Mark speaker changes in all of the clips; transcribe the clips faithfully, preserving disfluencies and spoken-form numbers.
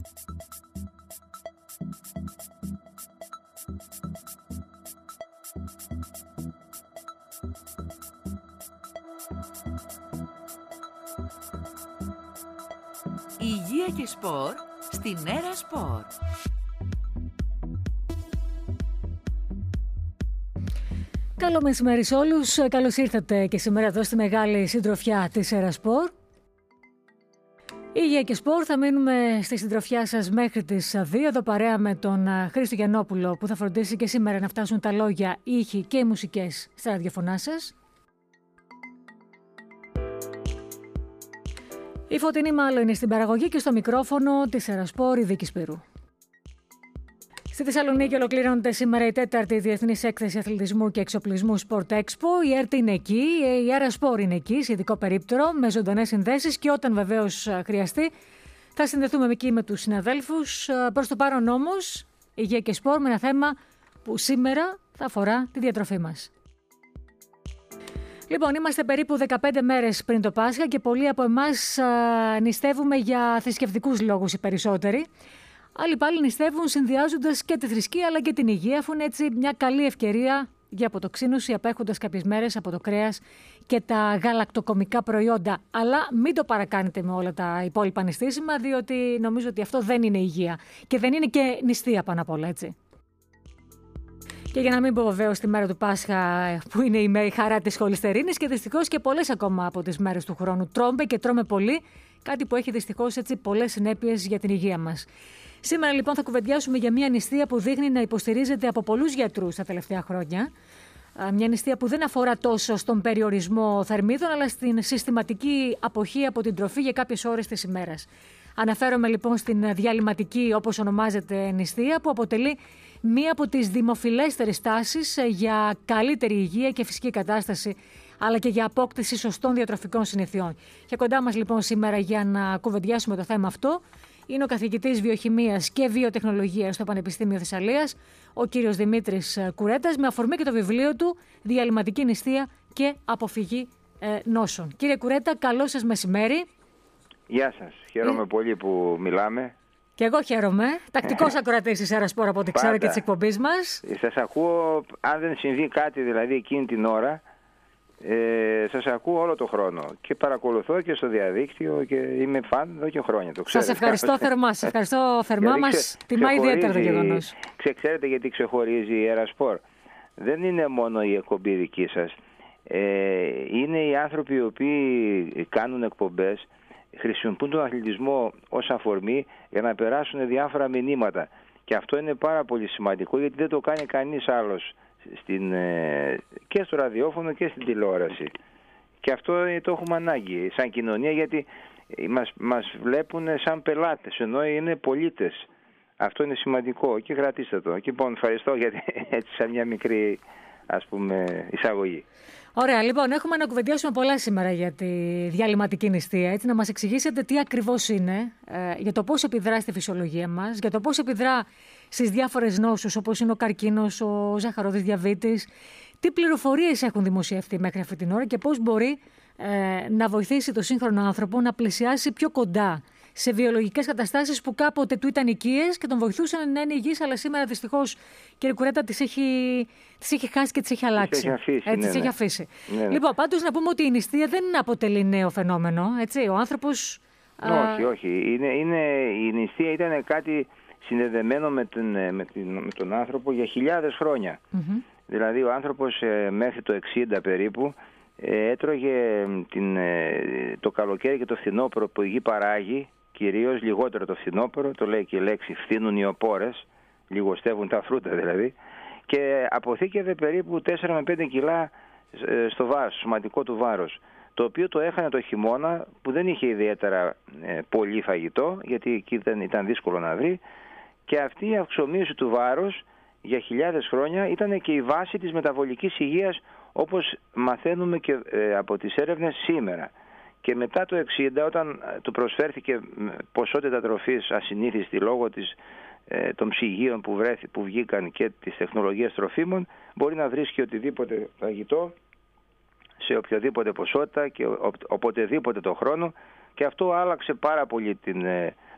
Speaker 1: Υγεία και σπορ στην Έρα Σπορ.
Speaker 2: Καλό μεσημέρι σε όλους. Καλώς ήρθατε και σήμερα εδώ στη μεγάλη συντροφιά της Έρα Σπορ. Υγεία και σπορ, θα μείνουμε στη συντροφιά σας μέχρι τις δύο, εδώ παρέα με τον Χρήστο Γιαννόπουλο, που θα φροντίσει και σήμερα να φτάσουν τα λόγια, οι ήχοι και οι μουσικές στα ραδιοφωνά σας. Η Φωτεινή Μάλλο είναι στην παραγωγή και στο μικρόφωνο της Έρα Σπορ, η Δίκη Σπυρού. Στη Θεσσαλονίκη ολοκληρώνεται σήμερα η τέταρτη Διεθνής Έκθεση Αθλητισμού και Εξοπλισμού Sport Expo. Η ΕΡΤ είναι εκεί, η Έρα Σπορ είναι εκεί, σε ειδικό περίπτερο, με ζωντανές συνδέσεις και όταν βεβαίως χρειαστεί θα συνδεθούμε εκεί με τους συναδέλφους. Προς το παρόν όμως, υγεία και σπορ με ένα θέμα που σήμερα θα αφορά τη διατροφή μας. Λοιπόν, είμαστε περίπου δεκαπέντε μέρες πριν το Πάσχα και πολλοί από εμάς α, νηστεύουμε για θρησκευτικούς λόγους οι περισσότεροι. Άλλοι πάλι νηστεύουν συνδυάζοντας και τη θρησκεία αλλά και την υγεία, αφού είναι έτσι μια καλή ευκαιρία για αποτοξίνωση, απέχοντας κάποιες μέρες από το κρέας και τα γαλακτοκομικά προϊόντα. Αλλά μην το παρακάνετε με όλα τα υπόλοιπα νηστίσιμα, διότι νομίζω ότι αυτό δεν είναι υγεία και δεν είναι και νηστεία πάνω απ' όλα, έτσι. Και για να μην πω βεβαίως τη μέρα του Πάσχα, που είναι η χαρά της χολυστερίνης, και δυστυχώς και πολλές ακόμα από τις μέρες του χρόνου τρώμε και τρώμε πολύ, κάτι που έχει δυστυχώς έτσι πολλές συνέπειες για την υγεία μας. Σήμερα λοιπόν θα κουβεντιάσουμε για μια νηστεία που δείχνει να υποστηρίζεται από πολλούς γιατρούς τα τελευταία χρόνια. Μια νηστεία που δεν αφορά τόσο στον περιορισμό θερμίδων, αλλά στην συστηματική αποχή από την τροφή για κάποιες ώρες της ημέρας. Αναφέρομαι λοιπόν στην διαλυματική, όπως ονομάζεται, νηστεία, που αποτελεί μία από τις δημοφιλέστερες τάσεις για καλύτερη υγεία και φυσική κατάσταση, αλλά και για απόκτηση σωστών διατροφικών συνηθιών. Και κοντά μας λοιπόν σήμερα για να κουβεντιάσουμε το θέμα αυτό είναι ο καθηγητής βιοχημίας και βιοτεχνολογίας στο Πανεπιστήμιο Θεσσαλίας, ο κύριος Δημήτρης Κουρέτας, με αφορμή και το βιβλίο του «Διαλυματική νηστεία και αποφυγή ε, νόσων». Κύριε Κουρέτα, καλό σας μεσημέρι.
Speaker 3: Γεια σας. Χαίρομαι ε... πολύ που μιλάμε.
Speaker 2: Και εγώ χαίρομαι. Τακτικός ακροατής της Έρα Σπορ, από ό,τι ξέρω, και της εκπομπής μας.
Speaker 3: Σας ακούω, αν δεν συμβεί κάτι δηλαδή εκείνη την ώρα, ε, σας ακούω όλο το χρόνο. Και παρακολουθώ και στο διαδίκτυο και είμαι φαν εδώ και χρόνια. Το
Speaker 2: σας ευχαριστώ θερμά. Σας ευχαριστώ θερμά. Μας τιμά ιδιαίτερα το γεγονός.
Speaker 3: Ξε, ξέρετε γιατί ξεχωρίζει η Έρα Σπορ? Δεν είναι μόνο η εκπομπή δική σας. Ε, είναι οι άνθρωποι οι οποίοι κάνουν εκπομπές, χρησιμοποιούν τον αθλητισμό ως αφορμή για να περάσουν διάφορα μηνύματα. Και αυτό είναι πάρα πολύ σημαντικό, γιατί δεν το κάνει κανείς άλλος στην, και στο ραδιόφωνο και στην τηλεόραση. Και αυτό το έχουμε ανάγκη σαν κοινωνία, γιατί μας, μας βλέπουν σαν πελάτες, ενώ είναι πολίτες. Αυτό είναι σημαντικό και κρατήστε το. Και λοιπόν, ευχαριστώ γιατί έτσι σαν μια μικρή, ας πούμε, εισαγωγή.
Speaker 2: Ωραία, λοιπόν, έχουμε να κουβεντιάσουμε πολλά σήμερα για τη διαλυματική νηστεία. Έτσι, να μας εξηγήσετε τι ακριβώς είναι, ε, για το πώς επιδρά στη φυσιολογία μας, για το πώς επιδρά στις διάφορες νόσους, όπως είναι ο καρκίνος, ο ζαχαρόδης διαβήτης, τι πληροφορίες έχουν δημοσιευτεί μέχρι αυτή την ώρα και πώς μπορεί ε, να βοηθήσει το σύγχρονο άνθρωπο να πλησιάσει πιο κοντά σε βιολογικές καταστάσεις που κάποτε του ήταν οικίες και τον βοηθούσαν να είναι υγιής, αλλά σήμερα δυστυχώς, κύριε Κουρέτα, τις έχει, τις έχει χάσει και τις έχει αλλάξει.
Speaker 3: Τις έχει αφήσει.
Speaker 2: Ε,
Speaker 3: ναι,
Speaker 2: τις
Speaker 3: ναι.
Speaker 2: έχει αφήσει.
Speaker 3: Ναι, ναι.
Speaker 2: Λοιπόν, πάντως να πούμε ότι η νηστεία δεν αποτελεί νέο φαινόμενο. Έτσι. Ο άνθρωπος...
Speaker 3: Όχι, α... όχι. Είναι, είναι, η νηστεία ήταν κάτι συνδεδεμένο με τον, με, την, με τον άνθρωπο για χιλιάδες χρόνια. Mm-hmm. Δηλαδή ο άνθρωπος ε, μέχρι το εξήντα περίπου ε, έτρωγε την, ε, το καλοκαίρι και το φθινόπωρο που η γη παράγει, κυρίως λιγότερο το φθινόπωρο, το λέει και η λέξη, φθήνουν οι οπόρες, λιγοστεύουν τα φρούτα δηλαδή, και αποθήκευε περίπου τέσσερα με πέντε κιλά στο βάρος, στο σωματικό του βάρος, το οποίο το έχανε το χειμώνα που δεν είχε ιδιαίτερα ε, πολύ φαγητό, γιατί εκεί ήταν, ήταν δύσκολο να βρει, και αυτή η αυξομοίωση του βάρους για χιλιάδες χρόνια ήταν και η βάση της μεταβολικής υγείας, όπως μαθαίνουμε και ε, από τις έρευνες σήμερα. Και μετά το εξήντα, όταν του προσφέρθηκε ποσότητα τροφής ασυνήθιστη λόγω της, ε, των ψυγείων που, βρέθη, που βγήκαν και της τεχνολογίας τροφίμων, μπορεί να βρίσκει οτιδήποτε φαγητό σε οποιαδήποτε ποσότητα και ο, οποτεδήποτε το χρόνο, και αυτό άλλαξε πάρα πολύ την ε,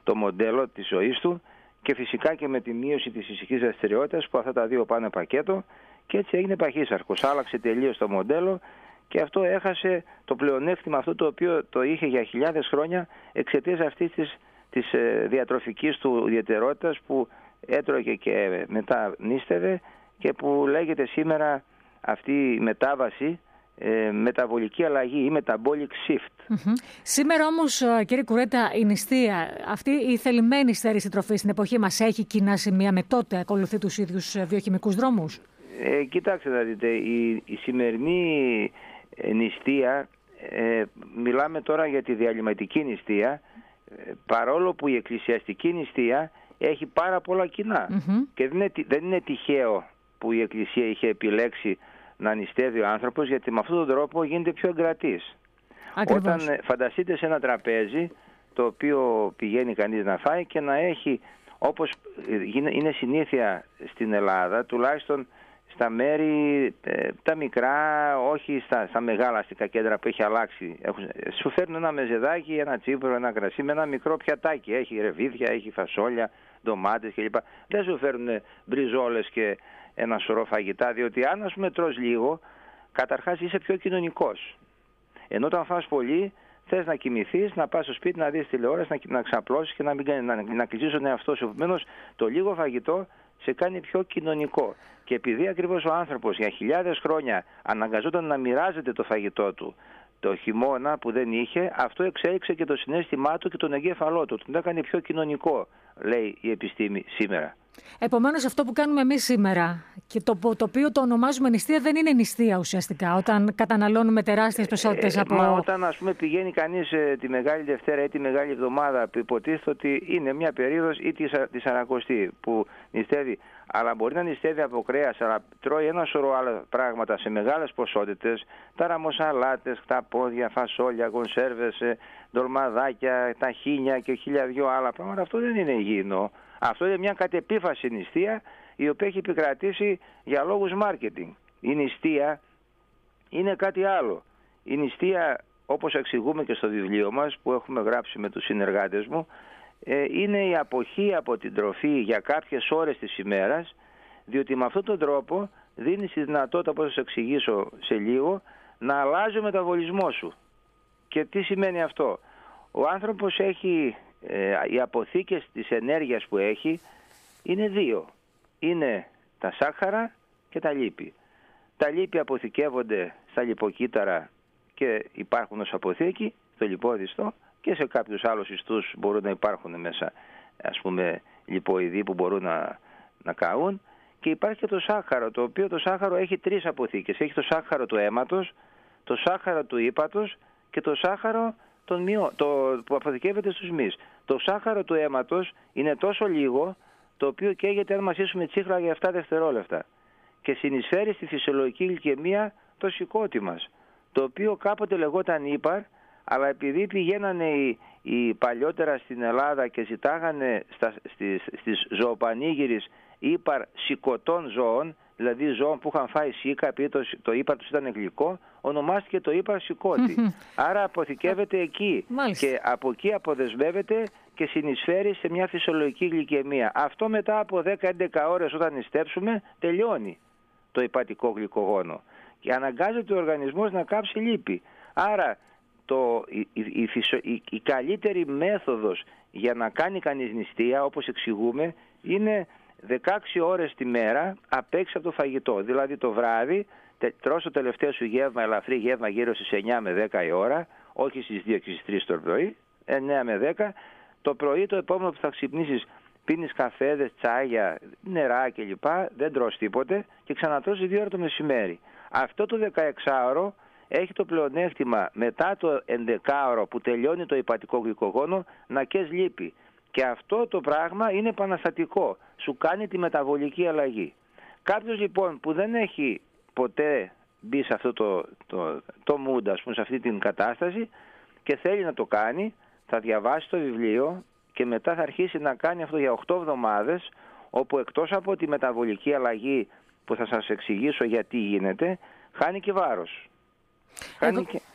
Speaker 3: το μοντέλο της ζωής του, και φυσικά και με τη μείωση της φυσικής δραστηριότητας, που αυτά τα δύο πάνε πακέτο, και έτσι έγινε παχύσαρκος. Άλλαξε τελείως το μοντέλο και αυτό έχασε το πλεονέκτημα αυτό το οποίο το είχε για χιλιάδες χρόνια εξαιτίας αυτής της, της διατροφικής του ιδιαιτερότητας, που έτρωγε και μετά νίστευε, και που λέγεται σήμερα αυτή η μετάβαση ε, μεταβολική αλλαγή ή metabolic shift.
Speaker 2: Mm-hmm. Σήμερα όμως, κύριε Κουρέτα, η νηστεία, αυτή η θελημένη στέρηση τροφής στην εποχή μας, έχει κοινά σημεία με τότε, ακολουθεί τους ίδιους βιοχημικούς δρόμους?
Speaker 3: Ε, κοιτάξτε να δείτε, η, η σημερινή νηστεία, ε, μιλάμε τώρα για τη διαλυματική νηστεία, ε, παρόλο που η εκκλησιαστική νηστεία έχει πάρα πολλά κοινά. Mm-hmm. Και δεν είναι, δεν είναι τυχαίο που η Εκκλησία είχε επιλέξει να νηστεύει ο άνθρωπος, γιατί με αυτόν τον τρόπο γίνεται πιο εγκρατής. Όταν φανταστείτε σε ένα τραπέζι το οποίο πηγαίνει κανείς να φάει και να έχει, όπως είναι συνήθεια στην Ελλάδα, τουλάχιστον στα μέρη ε, τα μικρά, όχι στα, στα μεγάλα αστικά κέντρα που έχει αλλάξει, έχουν, σου φέρνουν ένα μεζεδάκι, ένα τσίπουρο, ένα κρασί με ένα μικρό πιατάκι, έχει ρεβίδια, έχει φασόλια, ντομάτες κλπ. Δεν σου φέρνουν μπριζόλες και ένα σωρό φαγητά, διότι αν ας πούμε τρως λίγο, καταρχάς είσαι πιο κοινωνικός. Ενώ όταν φας πολύ, θες να κοιμηθείς, να πας στο σπίτι, να δεις τηλεόραση, να, να ξαπλώσεις και να, μην, να, να κλειστείς τον εαυτό σου. Επομένως, το λίγο φαγητό σε κάνει πιο κοινωνικό. Και επειδή ακριβώς ο άνθρωπος για χιλιάδες χρόνια αναγκαζόταν να μοιράζεται το φαγητό του το χειμώνα που δεν είχε, αυτό εξέλιξε και το συναίσθημά του και τον εγκέφαλό του. Τον έκανε πιο κοινωνικό, λέει η επιστήμη σήμερα.
Speaker 2: Επομένως, αυτό που κάνουμε εμείς σήμερα και το, το οποίο το ονομάζουμε νηστεία δεν είναι νηστεία ουσιαστικά, όταν καταναλώνουμε τεράστιες ποσότητες
Speaker 3: ε,
Speaker 2: από...
Speaker 3: Μα όταν ας πούμε πηγαίνει κανείς ε, τη Μεγάλη Δευτέρα ή τη Μεγάλη Εβδομάδα, που υποτίθεται ότι είναι μια περίοδος, ή τη, τη Σαρακοστή που νηστεύει, αλλά μπορεί να νηστεύει από κρέας, αλλά τρώει ένα σωρό άλλα πράγματα σε μεγάλες ποσότητες, ταραμοσαλάτες, χταπόδια, φασόλια, κονσέρβες, ε, ντολμαδάκια, ταχίνια και χίλια δυο άλλα πράγματα. Αυτό δεν είναι υγιεινό. Αυτό είναι μια κατεπίφαση νηστεία, η οποία έχει επικρατήσει για λόγους μάρκετινγκ. Η νηστεία είναι κάτι άλλο. Η νηστεία, όπως εξηγούμε και στο βιβλίο μας που έχουμε γράψει με τους συνεργάτες μου, είναι η αποχή από την τροφή για κάποιες ώρες της ημέρας, διότι με αυτόν τον τρόπο δίνει τη δυνατότητα, όπως θα σας εξηγήσω σε λίγο, να αλλάζει ο μεταβολισμός σου. Και τι σημαίνει αυτό? Ο άνθρωπος έχει... οι αποθήκες της ενέργειας που έχει είναι δύο. Είναι τα σάχαρα και τα λίπη. Τα λίπη αποθηκεύονται στα λιποκύτταρα και υπάρχουν ως αποθήκη, στο λιπόδιστο, και σε κάποιους άλλους ιστούς μπορούν να υπάρχουν μέσα, ας πούμε, λιποειδή που μπορούν να, να καούν. Και υπάρχει και το σάχαρο, το οποίο το σάχαρο έχει τρεις αποθήκες. Έχει το σάχαρο του αίματος, το σάχαρο του ύπατος και το σάχαρο τον μειό, το, που αποθηκεύεται στους μυς. Το σάχαρο του αίματος είναι τόσο λίγο, το οποίο καίγεται αν μασίσουμε τσίχλα για επτά δευτερόλεπτα και συνεισφέρει στη φυσιολογική γλυκαιμία το σηκώτη μας, το οποίο κάποτε λεγόταν ύπαρ, αλλά επειδή πηγαίνανε οι, οι παλιότερα στην Ελλάδα και ζητάγανε στα, στις, στις ζωοπανήγυρες ύπαρ σηκωτών ζώων, δηλαδή ζώων που είχαν φάει σίκα, επειδή το, το ύπαρ τους ήταν γλυκό, ονομάστηκε το ύπαρ σηκώτη. Άρα αποθηκεύεται εκεί. Μάλιστα. Και από εκεί αποδεσμεύεται και συνεισφέρει σε μια φυσιολογική γλυκαιμία. Αυτό μετά από δέκα με έντεκα ώρες όταν νηστέψουμε τελειώνει το υπατικό γλυκογόνο και αναγκάζεται ο οργανισμός να κάψει λίπη. Άρα το, η, η, η, η, η καλύτερη μέθοδος για να κάνει κανείς νηστεία, όπως εξηγούμε, είναι δεκαέξι ώρες τη μέρα απ' έξω από το φαγητό. Δηλαδή το βράδυ τρως το τελευταίο σου γεύμα, ελαφρύ γεύμα, γύρω στις εννιά με δέκα η ώρα, όχι στις δύο και στις τρεις το πρωί, εννιά με δέκα. Το πρωί το επόμενο που θα ξυπνήσεις πίνεις καφέδες, τσάγια, νερά κλπ. Δεν τρως τίποτε και ξανατρως δύο ώρα το μεσημέρι. Αυτό το δεκαεξάωρο έχει το πλεονέκτημα μετά το ενδεκάωρο που τελειώνει το υπατικό γλυκογόνο να καίς λίπη. Και αυτό το πράγμα είναι επαναστατικό. Σου κάνει τη μεταβολική αλλαγή. Κάποιος λοιπόν που δεν έχει ποτέ μπει σε αυτό το, το, το mood, ας πούμε, σε αυτή την κατάσταση και θέλει να το κάνει, θα διαβάσει το βιβλίο και μετά θα αρχίσει να κάνει αυτό για οκτώ εβδομάδες, όπου εκτός από τη μεταβολική αλλαγή που θα σας εξηγήσω γιατί γίνεται, χάνει και βάρος.
Speaker 2: Εγώ,
Speaker 3: και...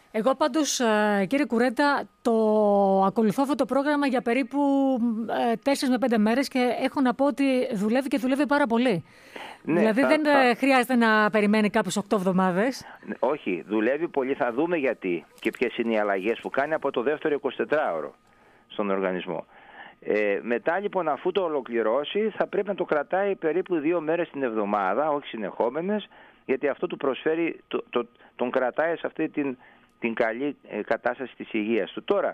Speaker 2: Εγώ πάντως, κύριε Κουρέτα, το ακολουθώ αυτό το πρόγραμμα για περίπου τέσσερις με πέντε μέρες και έχω να πω ότι δουλεύει και δουλεύει πάρα πολύ. Ναι, δηλαδή θα, δεν θα... χρειάζεται να περιμένει κάποιες οκτώ εβδομάδες.
Speaker 3: Όχι, δουλεύει πολύ. Θα δούμε γιατί και ποιες είναι οι αλλαγές που κάνει από το δεύτερο εικοσιτετράωρο στον οργανισμό. Ε, μετά λοιπόν, αφού το ολοκληρώσει, θα πρέπει να το κρατάει περίπου δύο μέρες την εβδομάδα, όχι συνεχόμενες, γιατί αυτό του προσφέρει, το, το, τον κρατάει σε αυτή την, την καλή ε, κατάσταση της υγείας του. Τώρα,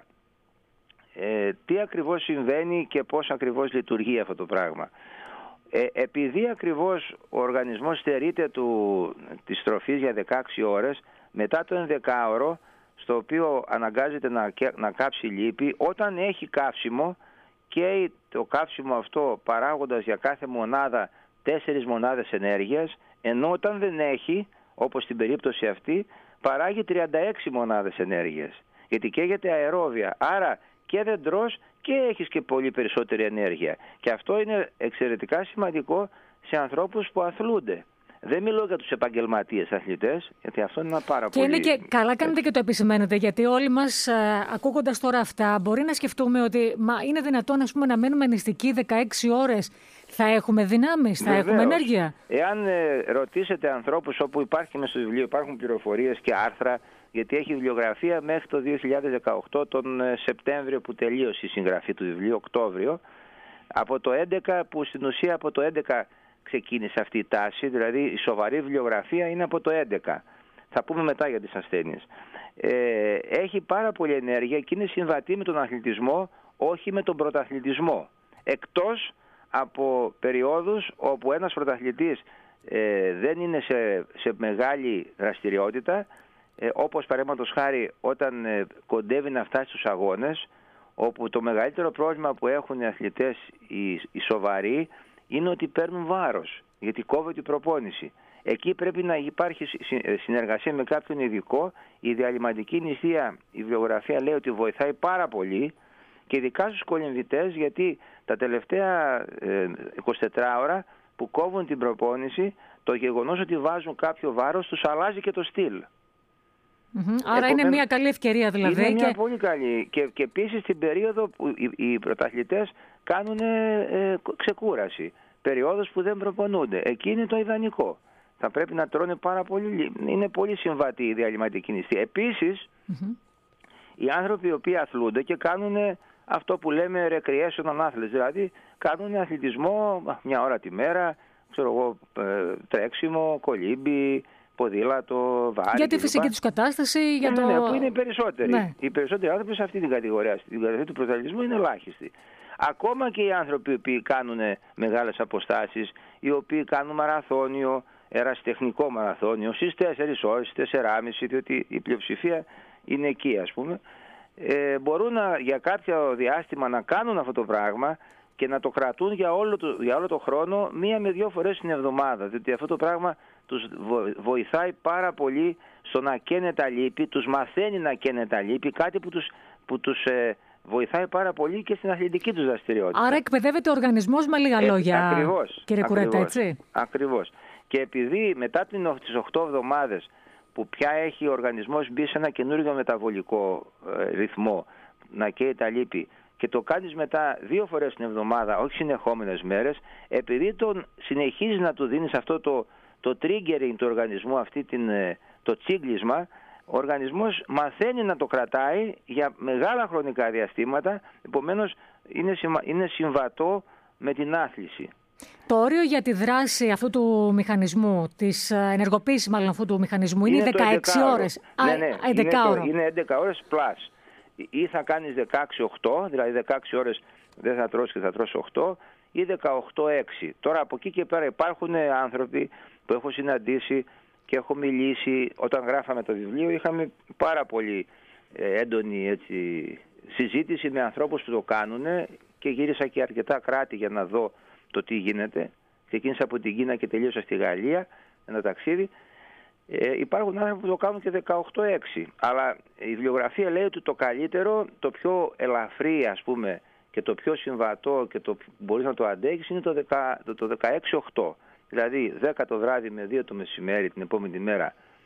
Speaker 3: ε, τι ακριβώς συμβαίνει και πώς ακριβώς λειτουργεί αυτό το πράγμα. Ε, επειδή ακριβώς ο οργανισμός στερείται του, της τροφής για δεκαέξι ώρες, μετά το ενδεκάωρο, στο οποίο αναγκάζεται να, να κάψει λίπη, όταν έχει καύσιμο, και το καύσιμο αυτό παράγοντας για κάθε μονάδα τέσσερις μονάδες ενέργειας, ενώ όταν δεν έχει, όπως στην περίπτωση αυτή, παράγει τριάντα έξι μονάδες ενέργειας. Γιατί καίγεται αερόβια, άρα και δεν τρως και έχεις και πολύ περισσότερη ενέργεια. Και αυτό είναι εξαιρετικά σημαντικό σε ανθρώπους που αθλούνται. Δεν μιλώ για τους επαγγελματίες αθλητές, γιατί αυτό είναι ένα πάρα
Speaker 2: και
Speaker 3: πολύ...
Speaker 2: Είναι και καλά κάνετε και το επισημαίνετε, γιατί όλοι μας, ε, ακούγοντας τώρα αυτά, μπορεί να σκεφτούμε ότι μα είναι δυνατόν, ας πούμε, να μένουμε νηστικοί δεκαέξι ώρες. Θα έχουμε δυνάμεις, θα
Speaker 3: Βεβαίως.
Speaker 2: Έχουμε ενέργεια.
Speaker 3: Εάν ε, ρωτήσετε ανθρώπους όπου υπάρχει μες στο βιβλίο, υπάρχουν πληροφορίες και άρθρα, γιατί έχει βιβλιογραφία μέχρι το δύο χιλιάδες δεκαοκτώ, τον ε, Σεπτέμβριο που τελείωσε η συγγραφή του βιβλίου, Οκτώβριο, από το έντεκα, που στην ουσία από το έντεκα ξεκίνησε αυτή η τάση, δηλαδή η σοβαρή βιβλιογραφία είναι από το έντεκα. Θα πούμε μετά για τις ασθένειες. Ε, έχει πάρα πολύ ενέργεια και είναι συμβατή με τον αθλητισμό, όχι με τον πρωταθλητισμό. Εκτός από περιόδους όπου ένας πρωταθλητής ε, δεν είναι σε, σε μεγάλη δραστηριότητα, ε, όπως παραδείγματος χάρη όταν ε, κοντεύει να φτάσει στους αγώνες, όπου το μεγαλύτερο πρόβλημα που έχουν οι αθλητές, οι, οι σοβαροί, είναι ότι παίρνουν βάρος, γιατί κόβεται η προπόνηση. Εκεί πρέπει να υπάρχει συνεργασία με κάποιον ειδικό. Η διαλυματική νηστεία, η βιβλιογραφία λέει ότι βοηθάει πάρα πολύ, και ειδικά στους κολυμβητές, γιατί τα τελευταία εικοσιτέσσερις ώρα που κόβουν την προπόνηση, το γεγονός ότι βάζουν κάποιο βάρος τους αλλάζει και το στυλ.
Speaker 2: Mm-hmm. Άρα Επομένως, είναι μια καλή ευκαιρία δηλαδή.
Speaker 3: Είναι μια
Speaker 2: και...
Speaker 3: πολύ καλή. Και, και επίσης την περίοδο που οι, οι πρωταθλητές κάνουν ε, ξεκούραση. Περιόδους που δεν προπονούνται. Εκεί είναι το ιδανικό. Θα πρέπει να τρώνε πάρα πολύ. Είναι πολύ συμβατή η διαλυματική νηστεία. Επίσης, mm-hmm. οι άνθρωποι οι οποίοι αθλούνται και κάνουν αυτό που λέμε recreational athletes, δηλαδή κάνουν αθλητισμό μια ώρα τη μέρα, ξέρω εγώ, τρέξιμο, κολύμπι, ποδήλατο, βάρη.
Speaker 2: Για τη φυσική τους κατάσταση, για
Speaker 3: ναι,
Speaker 2: το...
Speaker 3: ναι, που είναι οι περισσότεροι.
Speaker 2: Ναι. Οι
Speaker 3: περισσότεροι άνθρωποι σε αυτή την κατηγορία, στην κατηγορία του πρωταθλητισμού, είναι ελάχιστοι. Ακόμα και οι άνθρωποι που κάνουν μεγάλες αποστάσεις, οι οποίοι κάνουν μαραθώνιο, ερασιτεχνικό μαραθώνιο, στις τέσσερις ώρες, στις τεσσεράμισι, διότι η πλειοψηφία είναι εκεί, ας πούμε, ε, μπορούν να, για κάποιο διάστημα να κάνουν αυτό το πράγμα και να το κρατούν για όλο το, για όλο το χρόνο, μία με δύο φορές την εβδομάδα, διότι αυτό το πράγμα τους βοηθάει πάρα πολύ στο να καίνε τα λίπη, τους μαθαίνει να καίνε τα λίπη, κάτι που τους, που τους ε, βοηθάει πάρα πολύ και στην αθλητική τους δραστηριότητα.
Speaker 2: Άρα εκπαιδεύεται ο οργανισμός με λίγα λόγια, ε,
Speaker 3: ακριβώς,
Speaker 2: κύριε Κουρέτα, έτσι.
Speaker 3: Ακριβώς. Και επειδή μετά τις οκτώ εβδομάδες που πια έχει ο οργανισμός μπει σε ένα καινούργιο μεταβολικό ε, ρυθμό, να καίει τα λίπη, και το κάνεις μετά δύο φορές την εβδομάδα, όχι συνεχόμενες μέρες, επειδή τον συνεχίζεις να του δίνεις αυτό το, το triggering του οργανισμού, αυτή την, το τσίγκλισμα, ο οργανισμός μαθαίνει να το κρατάει για μεγάλα χρονικά διαστήματα, επομένως είναι, είναι συμβατό με την άθληση.
Speaker 2: Το όριο για τη δράση αυτού του μηχανισμού, της ενεργοποίησης μάλλον αυτού του μηχανισμού, είναι, είναι δεκαέξι ώρες.
Speaker 3: Ναι, ναι,
Speaker 2: έντεκα
Speaker 3: είναι, είναι έντεκα ώρες plus. Ή θα κάνεις δεκαέξι οκτώ, δηλαδή δεκαέξι ώρες δεν θα τρως και θα τρως οκτώ, ή δεκαοκτώ έξι. Τώρα από εκεί και πέρα υπάρχουν άνθρωποι που έχω συναντήσει και έχω μιλήσει. Όταν γράφαμε το βιβλίο είχαμε πάρα πολύ έντονη έτσι, συζήτηση με ανθρώπους που το κάνουν, και γύρισα και αρκετά κράτη για να δω το τι γίνεται. Ξεκίνησα από την Κίνα και τελείωσα στη Γαλλία ένα ταξίδι. Ε, υπάρχουν άνθρωποι που το κάνουν και δεκαοκτώ έξι. Αλλά η βιβλιογραφία λέει ότι το καλύτερο, το πιο ελαφρύ, ας πούμε, και το πιο συμβατό και το μπορείς να το αντέχεις είναι το, δεκα, το, το δεκαέξι οκτώ. Δηλαδή δέκα το βράδυ με δύο το μεσημέρι την επόμενη μέρα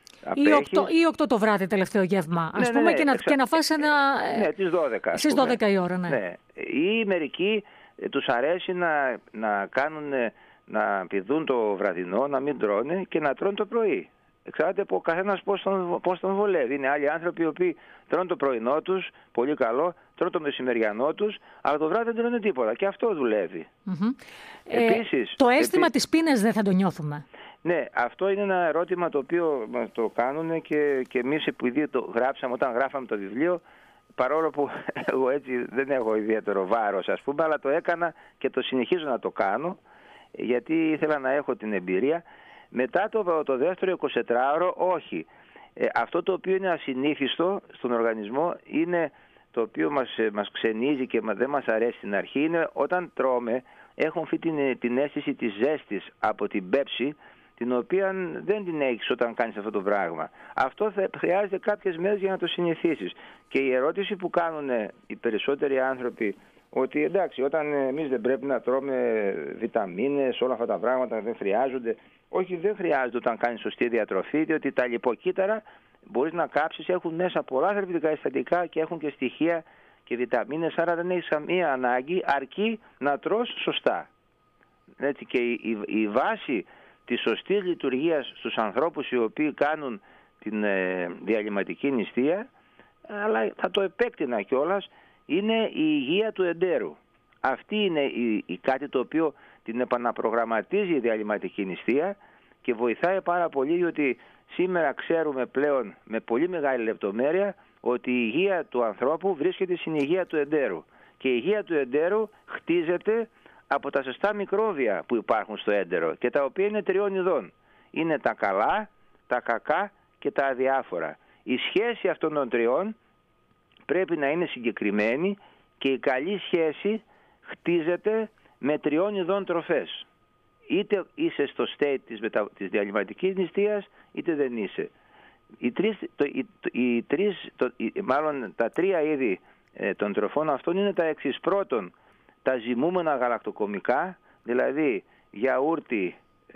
Speaker 2: Ή οκτώ, ή οκτώ το βράδυ τελευταίο γεύμα, ας
Speaker 3: ναι,
Speaker 2: πούμε,
Speaker 3: ναι, ναι,
Speaker 2: και, να,
Speaker 3: εξα...
Speaker 2: και να φας ένα...
Speaker 3: Ναι, τις δώδεκα.
Speaker 2: Στις δώδεκα η ώρα, ναι.
Speaker 3: ναι. Ή μερικοί τους αρέσει να, να κάνουν, να πηδούν το βραδινό, να μην τρώνε και να τρώνε το πρωί. Εξαρτάται από ο καθένας πώς τον, πώς τον βολεύει. Είναι άλλοι άνθρωποι οι οποίοι τρώνε το πρωινό τους, πολύ καλό, τρώνε το μεσημεριανό τους, αλλά το βράδυ δεν τρώνε τίποτα. Και αυτό δουλεύει.
Speaker 2: Mm-hmm.
Speaker 3: Επίσης,
Speaker 2: ε, το αίσθημα
Speaker 3: επί...
Speaker 2: της πείνας δεν θα το νιώθουμε.
Speaker 3: Ναι, αυτό είναι ένα ερώτημα το οποίο μας το κάνουν και, και εμείς επειδή το γράψαμε όταν γράφαμε το βιβλίο, παρόλο που εγώ έτσι δεν έχω ιδιαίτερο βάρος, ας πούμε, αλλά το έκανα και το συνεχίζω να το κάνω, γιατί ήθελα να έχω την εμπειρία. Μετά το, το δεύτερο εικοσιτετράωρο, όχι. Ε, αυτό το οποίο είναι ασυνήθιστο στον οργανισμό, είναι το οποίο μας, μας ξενίζει και δεν μας αρέσει στην αρχή, είναι όταν τρώμε, έχουμε αυτή την, την αίσθηση της ζέστης από την πέψη, την οποία δεν την έχεις όταν κάνεις αυτό το πράγμα. Αυτό θα χρειάζεται κάποιες μέρες για να το συνηθίσεις. Και η ερώτηση που κάνουν οι περισσότεροι άνθρωποι, ότι εντάξει, όταν εμείς δεν πρέπει να τρώμε βιταμίνες, όλα αυτά τα πράγματα δεν χρειάζονται. Όχι, δεν χρειάζεται όταν κάνεις σωστή διατροφή, διότι τα λιποκύτταρα μπορείς να κάψεις, έχουν μέσα πολλά θρεπτικά συστατικά και έχουν και στοιχεία και βιταμίνες, άρα δεν έχεις καμία ανάγκη, αρκεί να τρως σωστά. Έτσι, και η, η, η βάση της σωστής λειτουργίας στους ανθρώπους οι οποίοι κάνουν την ε, διαλυματική νηστεία, αλλά θα το επέκτηνα κιόλας, είναι η υγεία του εντέρου. Αυτή είναι η, η κάτι το οποίο την επαναπρογραμματίζει η διαλυματική νηστεία και βοηθάει πάρα πολύ, διότι σήμερα ξέρουμε πλέον με πολύ μεγάλη λεπτομέρεια ότι η υγεία του ανθρώπου βρίσκεται στην υγεία του εντέρου. Και η υγεία του εντέρου χτίζεται από τα σωστά μικρόβια που υπάρχουν στο έντερο και τα οποία είναι τριών ειδών. Είναι τα καλά, τα κακά και τα αδιάφορα. Η σχέση αυτών των τριών πρέπει να είναι συγκεκριμένη και η καλή σχέση χτίζεται με τριών ειδών τροφές. Είτε είσαι στο state της, μετα... της διαλυματικής νηστείας, είτε δεν είσαι. Οι τρεις, το, οι, οι τρεις, το, οι, μάλλον τα τρία είδη ε, των τροφών αυτών είναι τα εξής. Πρώτον, τα ζυμούμενα γαλακτοκομικά, δηλαδή γιαούρτι,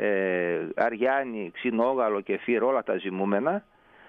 Speaker 3: ε, αριάνι, ξινόγαλο, κεφίρ, όλα τα ζυμούμενα,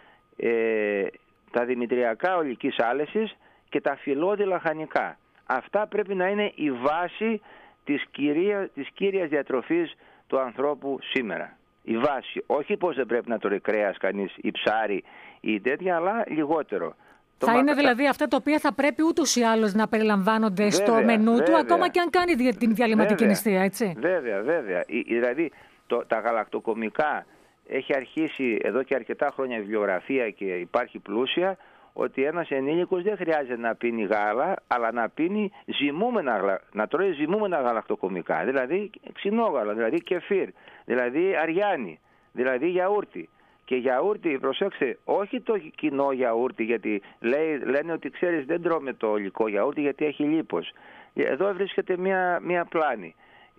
Speaker 3: ε, τα δημητριακά ολικής άλεσης και τα φυλλώδη λαχανικά. Αυτά πρέπει να είναι η βάση της, κυρία, της κύριας διατροφής του ανθρώπου σήμερα. Η βάση. Όχι πως δεν πρέπει να τρώει κρέας κανείς ή ψάρι ή τέτοια, αλλά λιγότερο.
Speaker 2: Θα το είναι μα... δηλαδή αυτά τα οποία θα πρέπει ούτως ή άλλως να περιλαμβάνονται βέβαια, στο μενού βέβαια. του, ακόμα και αν κάνει την διαλυματική νηστεία, έτσι.
Speaker 3: Βέβαια, βέβαια. Δηλαδή το, τα γαλακτοκομικά έχει αρχίσει εδώ και αρκετά χρόνια βιβλιογραφία και υπάρχει πλούσια, ότι ένας ενήλικος δεν χρειάζεται να πίνει γάλα, αλλά να πίνει ζυμούμενα, να τρώει ζυμούμενα γαλακτοκομικά, δηλαδή ξινόγαλα, δηλαδή κεφίρ, δηλαδή αριάνι, δηλαδή γιαούρτι. Και γιαούρτι, προσέξτε, όχι το κοινό γιαούρτι, γιατί λέει, λένε ότι ξέρεις δεν τρώμε το ολικό γιαούρτι γιατί έχει λίπος. Εδώ βρίσκεται μια, μια πλάνη.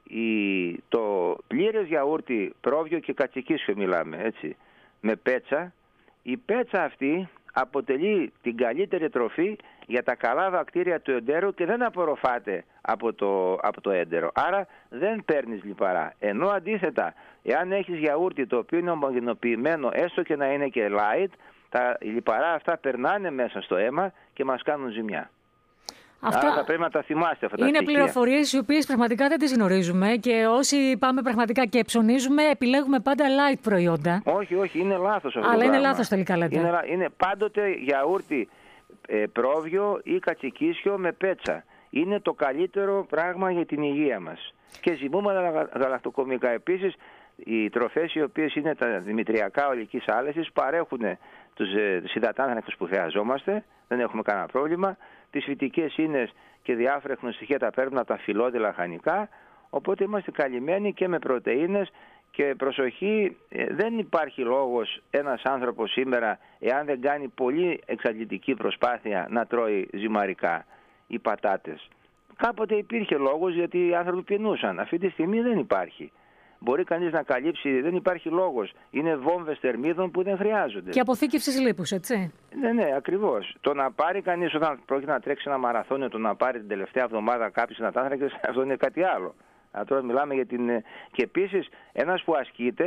Speaker 3: Η, το πλήρες γιαούρτι, πρόβιο και κατσικίσιο μιλάμε, έτσι, με πέτσα, η πέτσα αυτή αποτελεί την καλύτερη τροφή για τα καλά βακτήρια του εντέρου και δεν απορροφάται από το, από το έντερο. Άρα δεν παίρνεις λιπαρά. Ενώ αντίθετα, εάν έχεις γιαούρτι το οποίο είναι ομογενοποιημένο, έστω και να είναι και light, τα λιπαρά αυτά περνάνε μέσα στο αίμα και μας κάνουν ζημιά. Αυτά... Άρα θα πρέπει να τα θυμάστε αυτά τα
Speaker 2: είναι
Speaker 3: στοιχεία.
Speaker 2: πληροφορίες οι οποίες πραγματικά δεν τις γνωρίζουμε και όσοι πάμε πραγματικά και ψωνίζουμε επιλέγουμε πάντα light προϊόντα.
Speaker 3: Όχι, όχι, είναι λάθος αυτό.
Speaker 2: Αλλά
Speaker 3: το
Speaker 2: είναι
Speaker 3: πράγμα.
Speaker 2: λάθος τελικά λέτε.
Speaker 3: Είναι, είναι πάντοτε γιαούρτι ε, πρόβιο ή κατσικίσιο με πέτσα. Είναι το καλύτερο πράγμα για την υγεία μας. Και ζυμούμενα γαλακτοκομικά επίσης, οι τροφές οι οποίες είναι τα δημητριακά ολικής άλεσης παρέχουν τους ε, υδατάνθρακες που χρειαζόμαστε, δεν έχουμε κανένα πρόβλημα. Τις φυτικές ίνες και διάφορα στοιχεία τα παίρνουμε από τα φυλλώδη λαχανικά, οπότε είμαστε καλυμμένοι και με πρωτεΐνες και προσοχή, δεν υπάρχει λόγος ένας άνθρωπος σήμερα, εάν δεν κάνει πολύ εξαντλητική προσπάθεια, να τρώει ζυμαρικά ή πατάτες. Κάποτε υπήρχε λόγος γιατί οι άνθρωποι πεινούσαν, αυτή τη στιγμή δεν υπάρχει. Μπορεί κανείς να καλύψει, δεν υπάρχει λόγος. Είναι βόμβες θερμίδων που δεν χρειάζονται. Και
Speaker 2: αποθήκευσης λίπους, έτσι.
Speaker 3: Ναι, ναι, ακριβώς. Το να πάρει κανείς όταν πρόκειται να τρέξει ένα μαραθώνιο, το να πάρει την τελευταία εβδομάδα κάποιους υδατάνθρακες, αυτό είναι κάτι άλλο. Τώρα μιλάμε για την... Και επίσης ένας που ασκείται,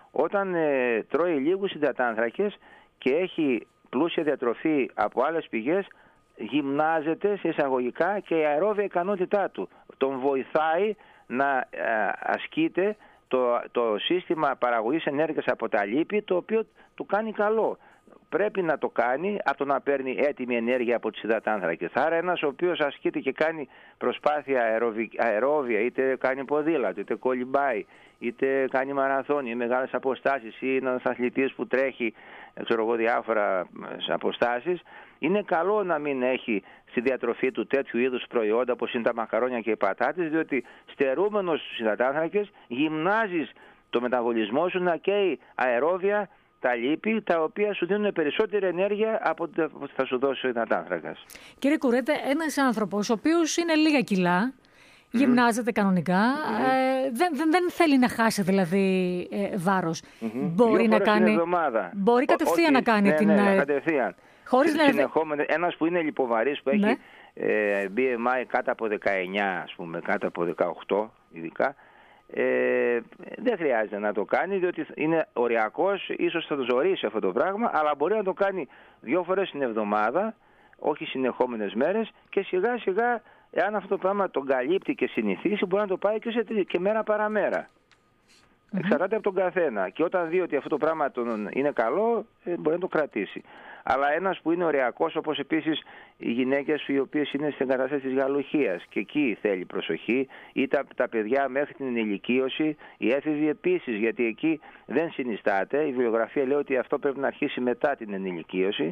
Speaker 3: όταν ε, τρώει λίγους υδατάνθρακες και έχει πλούσια διατροφή από άλλες πηγές, γυμνάζεται σε εισαγωγικά και η αερόβια ικανότητά του. Τον βοηθάει να ε, ασκείται το, το σύστημα παραγωγής ενέργειας από τα λίπη, το οποίο του κάνει καλό. Πρέπει να το κάνει από το να παίρνει έτοιμη ενέργεια από τις υδατάνθρακες. Άρα ένας ο οποίος ασκείται και κάνει προσπάθεια αεροβι, αερόβια, είτε κάνει ποδήλατο, είτε κολυμπάει, είτε κάνει μαραθώνιο ή μεγάλες αποστάσεις, ή είναι ένας αθλητής που τρέχει ξέρω εγώ, διάφορα αποστάσεις, είναι καλό να μην έχει στη διατροφή του τέτοιου είδους προϊόντα όπως είναι τα μακαρόνια και οι πατάτες, διότι στερούμενος στους υδατάνθρακες γυμνάζεις το μεταβολισμό σου να καίει αερόβια, τα λίπη, τα οποία σου δίνουν περισσότερη ενέργεια από ό,τι θα σου δώσει ο υδατάνθρακας. Κύριε Κουρέτε, ένας άνθρωπος ο οποίος είναι λίγα κιλά, mm. γυμνάζεται κανονικά, mm. ε, δεν, δεν, δεν θέλει να χάσει δηλαδή ε, βάρος. Mm-hmm. Μπορεί Δύο να κάνει. Μπορεί κατευθείαν Ό, να κάνει ναι,
Speaker 2: την.
Speaker 3: Ναι, κατευθείαν.
Speaker 2: Χωρίς να...
Speaker 3: Ένας που είναι λιποβαρής, που
Speaker 2: ναι.
Speaker 3: έχει ε, μπι εμ άι κάτω από δεκαεννιά, ας πούμε, κάτω από δεκαοκτώ ειδικά. Ε, δεν χρειάζεται να το κάνει, διότι είναι οριακός, ίσως θα το ζωρίσει αυτό το πράγμα, αλλά μπορεί να το κάνει δύο φορές την εβδομάδα, όχι συνεχόμενες μέρες, και σιγά σιγά, εάν αυτό το πράγμα τον καλύπτει και συνηθίσει, μπορεί να το πάει και, σε, και μέρα παραμέρα. Mm-hmm. Εξαρτάται από τον καθένα. Και όταν δει ότι αυτό το πράγμα τον είναι καλό, ε, μπορεί να το κρατήσει. Αλλά ένας που είναι οριακός, όπως επίσης οι γυναίκες οι οποίες είναι στην κατάσταση της γαλουχίας, και εκεί θέλει προσοχή, ή τα, τα παιδιά μέχρι την ενηλικίωση, οι έφηβοι επίσης, γιατί εκεί δεν συνιστάται. Η βιβλιογραφία λέει ότι αυτό πρέπει να αρχίσει μετά την ενηλικίωση.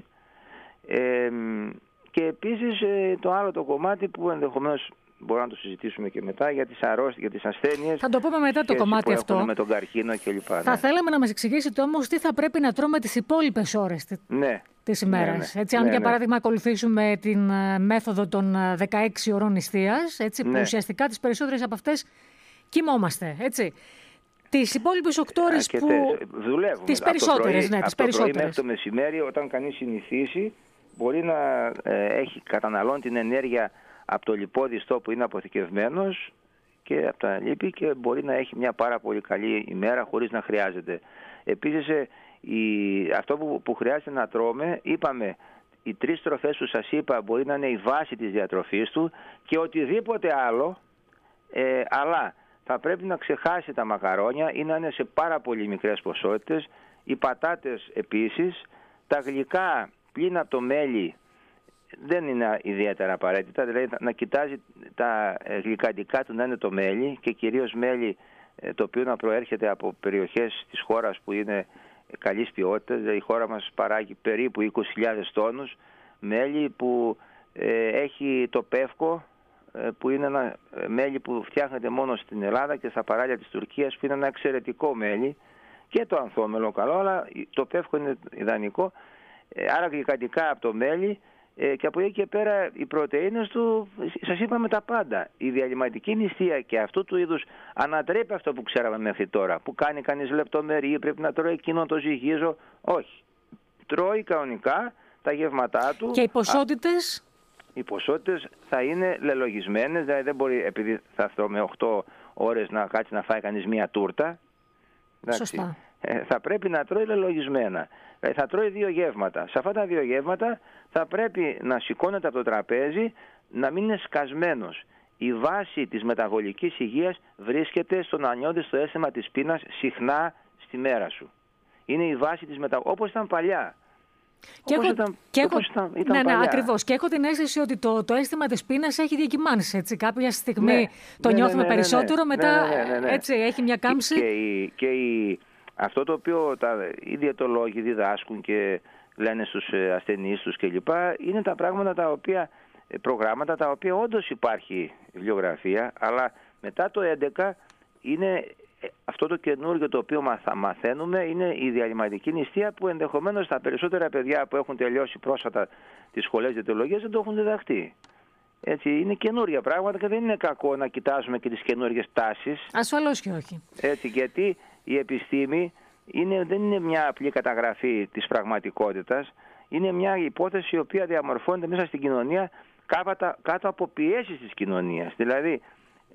Speaker 3: Ε, και επίσης ε, το άλλο το κομμάτι που ενδεχομένως μπορούμε να το συζητήσουμε και μετά, για τις αρρώστιες, για τις ασθένειες.
Speaker 2: Θα το πούμε μετά το κομμάτι αυτό.
Speaker 3: Με τον καρκίνο κλπ.
Speaker 2: Θα ναι. θέλαμε να μας εξηγήσετε όμως τι θα πρέπει να τρώμε τις υπόλοιπες ώρες
Speaker 3: ναι.
Speaker 2: της ημέρας. Ναι, ναι. Έτσι, αν ναι, για παράδειγμα ναι. ακολουθήσουμε την μέθοδο των δεκαέξι ωρών νηστείας, έτσι, ναι. που ουσιαστικά τις περισσότερες από αυτές κοιμόμαστε. Έτσι. Τις υπόλοιπες οκτώ ώρες που.
Speaker 3: Δουλεύουμε.
Speaker 2: Τις περισσότερες, ναι, τις περισσότερες.
Speaker 3: Μέχρι το μεσημέρι, όταν κανείς συνηθίσει, μπορεί να ε, έχει καταναλώνει την ενέργεια από το λιπόδιστό που είναι αποθηκευμένος και από τα λίπη, και μπορεί να έχει μια πάρα πολύ καλή ημέρα χωρίς να χρειάζεται. Επίσης, η, αυτό που, που χρειάζεται να τρώμε, είπαμε, οι τρεις τροφές που σας είπα μπορεί να είναι η βάση της διατροφής του και οτιδήποτε άλλο, ε, αλλά θα πρέπει να ξεχάσει τα μακαρόνια ή να είναι σε πάρα πολύ μικρές ποσότητες, οι πατάτες επίσης, τα γλυκά πλην από το μέλι δεν είναι ιδιαίτερα απαραίτητα, δηλαδή να κοιτάζει τα γλυκαντικά του να είναι το μέλι, και κυρίως μέλι το οποίο να προέρχεται από περιοχές της χώρας που είναι καλής ποιότητας. Δηλαδή η χώρα μας παράγει περίπου είκοσι χιλιάδες τόνους μέλι που ε, έχει το πεύκο, ε, που είναι ένα μέλι που φτιάχνεται μόνο στην Ελλάδα και στα παράλια της Τουρκίας, που είναι ένα εξαιρετικό μέλι, και το ανθόμελο καλό, αλλά το πεύκο είναι ιδανικό. Ε, άρα γλυκαντικά από το μέλι. Ε, και από εκεί και πέρα οι πρωτεΐνες του, σας είπαμε τα πάντα. Η διαλυματική νηστεία και αυτού του είδους ανατρέπει αυτό που ξέραμε μέχρι τώρα. Που κάνει κανείς λεπτομερή, πρέπει να τρώει εκείνο το ζυγίζω. Όχι. Τρώει κανονικά τα γεύματά του.
Speaker 2: Και οι ποσότητες?
Speaker 3: Α, οι ποσότητες θα είναι λελογισμένες, δηλαδή δεν μπορεί, επειδή θα τρώμε οκτώ ώρες, να κάτσει να φάει κανείς μία τούρτα.
Speaker 2: Σωστά.
Speaker 3: Ε, θα πρέπει να τρώει λελογισμένα. Ε, θα τρώει δύο γεύματα. Σε αυτά τα δύο γεύματα θα πρέπει να σηκώνεται από το τραπέζι, να μην είναι σκασμένος. Η βάση της μεταβολικής υγείας βρίσκεται στο να νιώθεις το αίσθημα της πείνας συχνά στη μέρα σου. Είναι η βάση της μεταβολικής, όπως ήταν παλιά.
Speaker 2: Και όπως έχω,
Speaker 3: ήταν,
Speaker 2: και
Speaker 3: όπως
Speaker 2: έχω,
Speaker 3: ήταν, ήταν
Speaker 2: ναι,
Speaker 3: παλιά.
Speaker 2: Ναι, ακριβώς. Και έχω την αίσθηση ότι το, το αίσθημα της πείνας έχει διακυμάνσει. Έτσι. Κάποια στιγμή ναι, το
Speaker 3: ναι,
Speaker 2: νιώθουμε
Speaker 3: ναι, ναι,
Speaker 2: περισσότερο,
Speaker 3: ναι,
Speaker 2: μετά
Speaker 3: ναι, ναι, ναι, ναι.
Speaker 2: Έτσι, έχει μια κάμψη.
Speaker 3: Και, και, η, και η, αυτό το οποίο τα, οι διαιτολόγοι διδάσκουν και λένε στους ασθενείς τους κλπ. Είναι τα πράγματα τα οποία, προγράμματα τα οποία όντως υπάρχει βιβλιογραφία, αλλά μετά το έντεκα είναι αυτό το καινούργιο το οποίο θα μαθαίνουμε, είναι η διαλυματική νηστεία, που ενδεχομένως τα περισσότερα παιδιά που έχουν τελειώσει πρόσφατα τις σχολές διαιτολογίας δεν το έχουν διδαχτεί. Έτσι, είναι καινούργια πράγματα και δεν είναι κακό να κοιτάζουμε και τις καινούργιες τάσεις.
Speaker 2: Ασφαλώς και όχι.
Speaker 3: Έτσι, γιατί η επιστήμη είναι, δεν είναι μια απλή καταγραφή της πραγματικότητας, είναι μια υπόθεση η οποία διαμορφώνεται μέσα στην κοινωνία κάτω, κάτω από πιέσεις της κοινωνίας. Δηλαδή,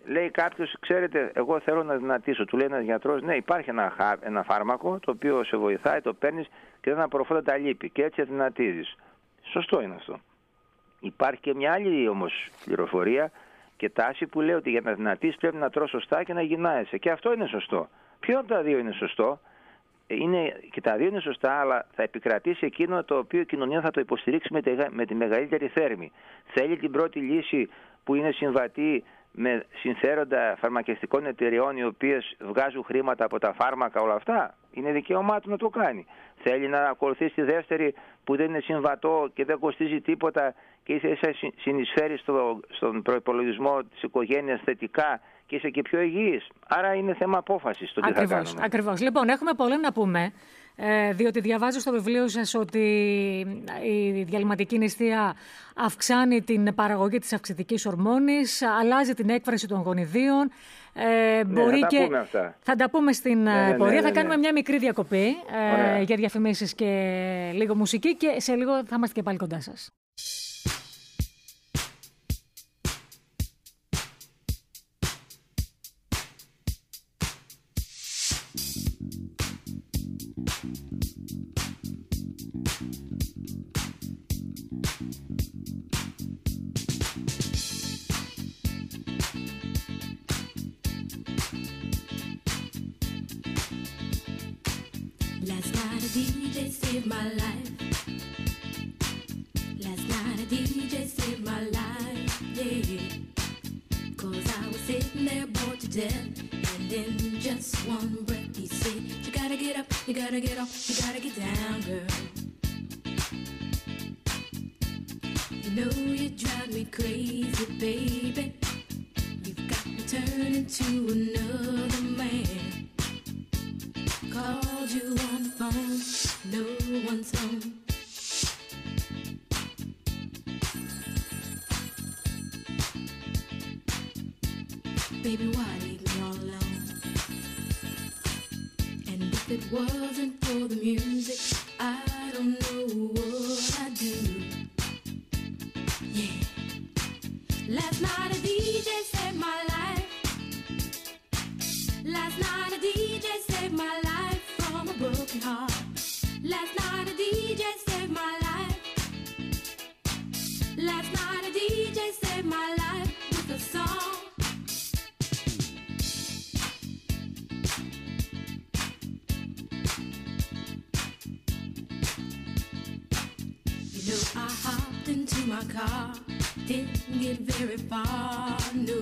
Speaker 3: λέει κάποιος, ξέρετε, εγώ θέλω να δυνατήσω. Του λέει ένας γιατρός, ναι, υπάρχει ένα, ένα φάρμακο το οποίο σε βοηθάει, το παίρνεις και δεν απορροφώνται τα λίπη και έτσι αδυνατίζεις. Σωστό είναι αυτό. Υπάρχει και μια άλλη όμως πληροφορία και τάση που λέει ότι για να δυνατήσεις πρέπει να τρως σωστά και να γυμνάζεσαι. Και αυτό είναι σωστό. Ποιο από τα δύο είναι σωστό? Είναι, και τα δύο είναι σωστά, αλλά θα επικρατήσει εκείνο το οποίο η κοινωνία θα το υποστηρίξει με τη, με τη μεγαλύτερη θέρμη. Θέλει την πρώτη λύση που είναι συμβατή με συμφέροντα φαρμακευτικών εταιριών οι οποίες βγάζουν χρήματα από τα φάρμακα, όλα αυτά. Είναι δικαίωμά του να το κάνει. Θέλει να ακολουθήσει τη δεύτερη που δεν είναι συμβατό και δεν κοστίζει τίποτα και είσαι συνεισφέρει στο, στον προϋπολογισμό της οικογένειας θετικά και είσαι και πιο υγιής. Άρα είναι θέμα απόφασης το τι
Speaker 2: ακριβώς,
Speaker 3: θα κάνουμε.
Speaker 2: Ακριβώς. Λοιπόν, έχουμε πολλά να πούμε, ε, διότι διαβάζω στο βιβλίο σας ότι η διαλυματική νηστεία αυξάνει την παραγωγή της αυξητικής ορμόνης, αλλάζει την έκφραση των γονιδίων. Ε,
Speaker 3: ναι,
Speaker 2: μπορεί
Speaker 3: θα τα
Speaker 2: και...
Speaker 3: πούμε αυτά.
Speaker 2: Θα τα πούμε στην
Speaker 3: ναι, ναι,
Speaker 2: πορεία.
Speaker 3: ναι, ναι,
Speaker 2: θα κάνουμε
Speaker 3: ναι.
Speaker 2: μια μικρή διακοπή ε, για διαφημίσεις και λίγο μουσική και σε λίγο θα είμαστε και πάλι κοντά σας.
Speaker 4: Last night a D J saved my life. Last night a D J saved my life, yeah. Cause I was sitting there bored to death, and in just one breath he said, you gotta get up, you gotta get off, you gotta get down, girl. You know you drive me crazy, baby. You've got me turning to another man. Called you on the phone, no one's home. Baby, why leave me all alone? And if it wasn't for the music, I don't know what I'd do. Yeah. Last night a D J saved my life. Last night a D J saved my life from a broken heart. Last night a D J saved my life. Last night a D J saved my life with a song. You know I hopped into my car, didn't get very far, no.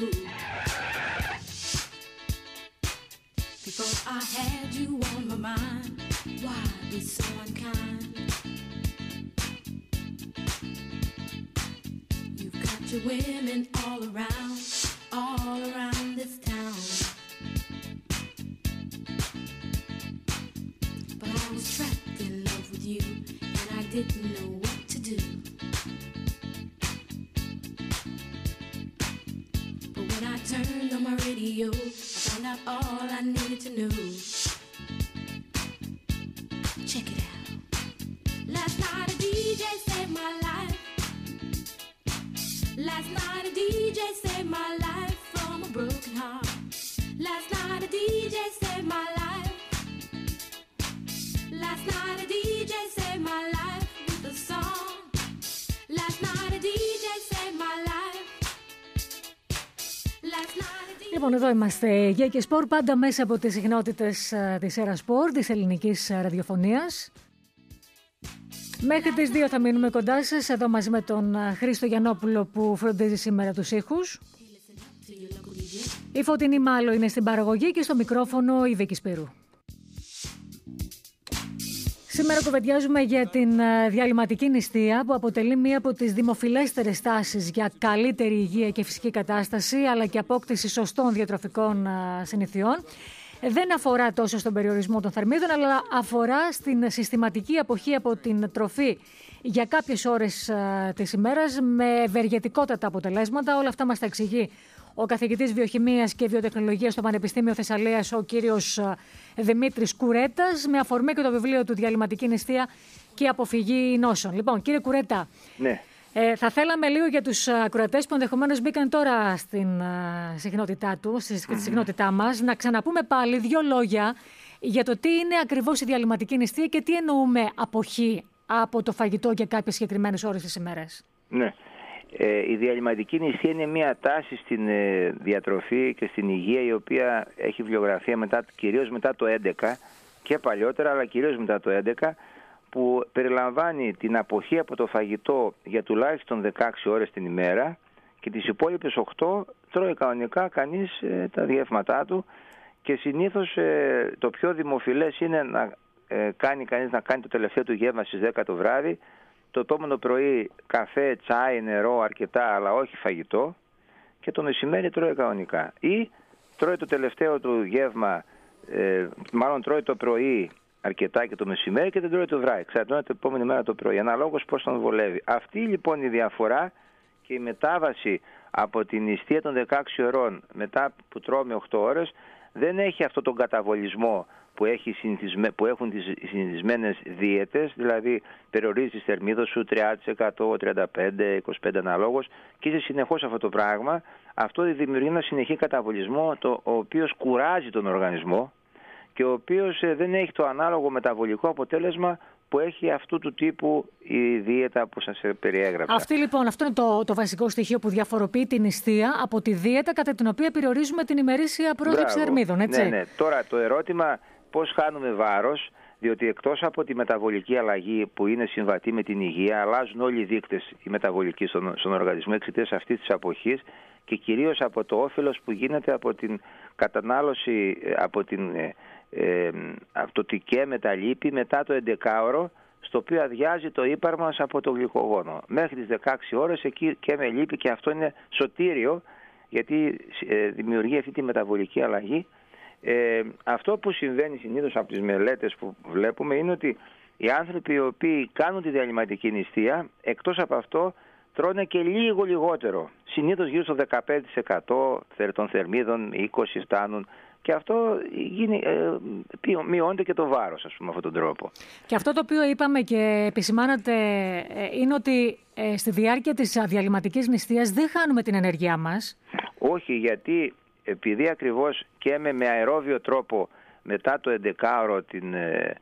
Speaker 4: Before I had you on my mind, why be so unkind? You've got your women all around, all around this town. But I was trapped in love with you, and I didn't know what to do. But when I turned on my radio, found out all I needed to know. Check it out. Last night a D J saved my life. Last night a D J saved my life from a broken heart. Last night a D J saved my life. Last night a D J saved my life with a song. Last night a D J saved my life. Last night a D J.
Speaker 2: Λοιπόν, εδώ είμαστε Γεια και Σπορ, πάντα μέσα από τις συχνότητες της Έρα Σπορ, της ελληνικής ραδιοφωνίας. Μέχρι τις δύο θα μείνουμε κοντά σας, εδώ μαζί με τον Χρήστο Γιαννόπουλο που φροντίζει σήμερα τους ήχους. Η Φωτεινή Μάλλο είναι στην παραγωγή και στο μικρόφωνο η Βίκη Σπύρου. Σήμερα κουβεντιάζουμε για την διαλυματική νηστεία που αποτελεί μία από τις δημοφιλέστερες τάσεις για καλύτερη υγεία και φυσική κατάσταση αλλά και απόκτηση σωστών διατροφικών συνηθιών. Δεν αφορά τόσο στον περιορισμό των θερμίδων αλλά αφορά στην συστηματική αποχή από την τροφή για κάποιες ώρες της ημέρας με ευεργετικότατα αποτελέσματα. Όλα αυτά μας τα εξηγεί ο καθηγητής Βιοχημίας και Βιοτεχνολογίας στο Πανεπιστήμιο Θεσσαλίας, ο κύριος Δημήτρης Κουρέτας, με αφορμή και το βιβλίο του «Διαλυματική νηστεία και αποφυγή νόσων». Λοιπόν, κύριε Κουρέτα,
Speaker 3: ναι.
Speaker 2: Ε, θα θέλαμε λίγο για τους ακροατές που ενδεχομένως μπήκαν τώρα στην uh, συχνότητά του, στη mm. συχνότητά μας, να ξαναπούμε πάλι δύο λόγια για το τι είναι ακριβώς η διαλυματική νηστεία και τι εννοούμε αποχή από το φαγητό για κάποιες συγκεκριμένες ώρες της ημέρας.
Speaker 3: Ναι. Ε, η διαλυματική νηστεία είναι μια τάση στην ε, διατροφή και στην υγεία, η οποία έχει βιβλιογραφία μετά, κυρίως μετά το έντεκα και παλιότερα, αλλά κυρίως μετά το έντεκα, που περιλαμβάνει την αποχή από το φαγητό για τουλάχιστον δεκαέξι ώρες την ημέρα και τις υπόλοιπες οκτώ τρώει κανονικά κανείς ε, τα διεύματά του, και συνήθως ε, το πιο δημοφιλές είναι να ε, κάνει κανείς να κάνει το τελευταίο του γεύμα στις δέκα το βράδυ, το επόμενο πρωί καφέ, τσάι, νερό αρκετά, αλλά όχι φαγητό, και το μεσημέρι τρώει κανονικά. Ή τρώει το τελευταίο του γεύμα, ε, μάλλον τρώει το πρωί αρκετά και το μεσημέρι και δεν τρώει το βράδυ. Ξαρτώνει την επόμενη μέρα το πρωί. Αναλόγως πώς τον βολεύει. Αυτή λοιπόν η διαφορά και η μετάβαση από την νηστεία των δεκαέξι ωρών μετά που τρώμε οκτώ ώρες δεν έχει αυτό τον καταβολισμό που, έχει που έχουν τις συνηθισμένες δίαιτες, δηλαδή περιορίζει τη θερμίδα σου τριάντα τοις εκατό, τριάντα πέντε τοις εκατό, είκοσι πέντε τοις εκατό αναλόγως, και είσαι συνεχώς αυτό το πράγμα. Αυτό δημιουργεί ένα συνεχή καταβολισμό, το, ο οποίος κουράζει τον οργανισμό και ο οποίος δεν έχει το ανάλογο μεταβολικό αποτέλεσμα που έχει αυτού του τύπου η δίαιτα που σας περιέγραψα.
Speaker 2: Αυτή λοιπόν, αυτό είναι το, το βασικό στοιχείο που διαφοροποιεί την νηστεία από τη δίαιτα κατά την οποία περιορίζουμε την ημερήσια πρόσληψη θερμίδων, έτσι.
Speaker 3: Ναι, ναι. Τώρα το ερώτημα πώς χάνουμε βάρος, διότι εκτός από τη μεταβολική αλλαγή που είναι συμβατή με την υγεία, αλλάζουν όλοι οι δείκτες οι μεταβολικοί στον, στον οργανισμό εξαιτίας αυτής της αποχής και κυρίως από το όφελος που γίνεται από την κατανάλωση, από την... Ε, από το τι καίμε τα λίπη μετά το έντεκάωρο, στο οποίο αδειάζει το ύπαρ μας από το γλυκογόνο. Μέχρι τις δεκαέξι ώρες εκεί καίμε λίπη και αυτό είναι σωτήριο, γιατί ε, δημιουργεί αυτή τη μεταβολική αλλαγή. Ε, αυτό που συμβαίνει συνήθως από τις μελέτες που βλέπουμε είναι ότι οι άνθρωποι οι οποίοι κάνουν τη διαλυματική νηστεία, εκτός από αυτό τρώνε και λίγο λιγότερο. Συνήθως γύρω στο δεκαπέντε τοις εκατό των θερμίδων, είκοσι τοις εκατό φτάνουν. Και αυτό γίνει, ε, μειώνεται και το βάρος, ας πούμε, αυτόν τον τρόπο.
Speaker 2: Και αυτό το οποίο είπαμε και επισημάνατε ε, είναι ότι ε, στη διάρκεια της διαλυματικής νηστείας δεν χάνουμε την ενέργειά μας.
Speaker 3: Όχι, γιατί επειδή ακριβώς καίμε με αερόβιο τρόπο μετά το έντεκάωρο την, ε,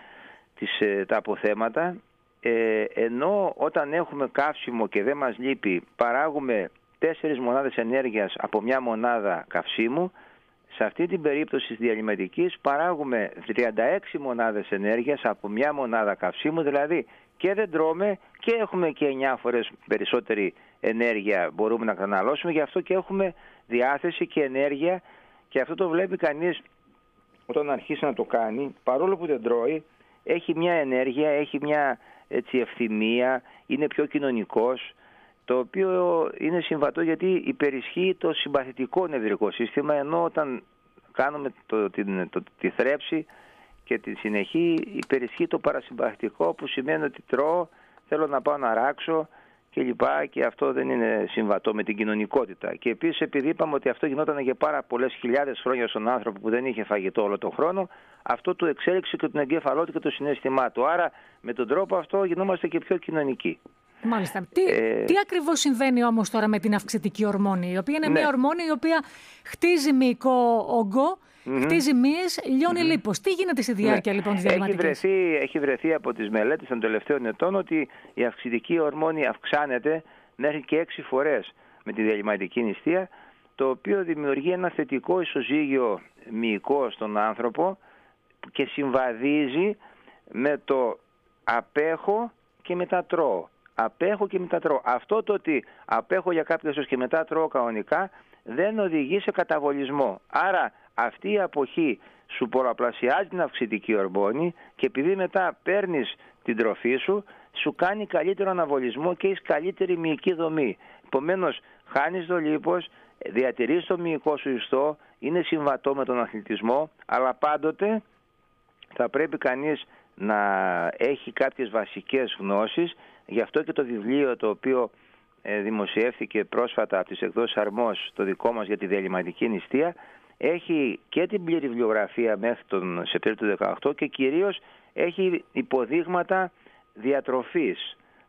Speaker 3: τις, ε, τα αποθέματα, ε, ενώ όταν έχουμε καύσιμο και δεν μας λείπει, παράγουμε τέσσερις μονάδες ενέργειας από μια μονάδα καυσίμου. Σε αυτή την περίπτωση της διαλυματικής παράγουμε τριάντα έξι μονάδες ενέργειας από μια μονάδα καυσίμου, δηλαδή και δεν τρώμε και έχουμε και εννιά φορές περισσότερη ενέργεια μπορούμε να καταναλώσουμε, γι' αυτό και έχουμε διάθεση και ενέργεια, και αυτό το βλέπει κανείς όταν αρχίσει να το κάνει, παρόλο που δεν τρώει, έχει μια ενέργεια, έχει μια έτσι, ευθυμία, είναι πιο κοινωνικός, το οποίο είναι συμβατό γιατί υπερισχύει το συμπαθητικό νευρικό σύστημα, ενώ όταν κάνουμε το, την, το, τη θρέψη και τη συνεχή υπερισχύει το παρασυμπαθητικό, που σημαίνει ότι τρώω, θέλω να πάω να ράξω και λοιπά, και αυτό δεν είναι συμβατό με την κοινωνικότητα. Και επίσης, επειδή είπαμε ότι αυτό γινόταν για πάρα πολλές χιλιάδες χρόνια στον άνθρωπο που δεν είχε φαγητό όλο τον χρόνο, αυτό του εξέλιξε και τον εγκέφαλό του και το συναίσθημά του. Άρα με τον τρόπο αυτό γινόμαστε και πιο κοινωνικοί.
Speaker 2: Μάλιστα. Τι,
Speaker 3: ε...
Speaker 2: τι ακριβώς συμβαίνει όμως τώρα με την αυξητική ορμόνη, η οποία είναι
Speaker 3: ναι.
Speaker 2: μια ορμόνη η οποία χτίζει μυϊκό όγκο, mm-hmm. χτίζει μύες, λιώνει mm-hmm. λίπος. Τι γίνεται στη διάρκεια ναι. λοιπόν της διαλυματικής?
Speaker 3: Έχει βρεθεί, έχει βρεθεί από τις μελέτες των τελευταίων ετών ότι η αυξητική ορμόνη αυξάνεται μέχρι και έξι φορές με τη διαλυματική νηστεία, το οποίο δημιουργεί ένα θετικό ισοζύγιο μυϊκό στον άνθρωπο και συμβαδίζει με το απέχω και μετατρώω. Απέχω και μετατρώω. Αυτό το ότι απέχω για κάποιες ώρες και μετά τρώω κανονικά δεν οδηγεί σε καταβολισμό. Άρα αυτή η αποχή σου πολλαπλασιάζει την αυξητική ορμόνη και επειδή μετά παίρνεις την τροφή σου, σου κάνει καλύτερο αναβολισμό και έχεις καλύτερη μυϊκή δομή. Επομένως, χάνεις το λίπος, διατηρείς το μυϊκό σου ιστό, είναι συμβατό με τον αθλητισμό, αλλά πάντοτε θα πρέπει κανείς να έχει κάποιες βασικές γνώσεις. Γι' αυτό και το βιβλίο το οποίο ε, δημοσιεύθηκε πρόσφατα από τις εκδόσεις Αρμός, το δικό μας για τη διαλυματική νηστεία, έχει και την πλήρη βιβλιογραφία μέχρι τον Σεπτέμβριο του δύο χιλιάδες δεκαοκτώ και κυρίως έχει υποδείγματα διατροφής,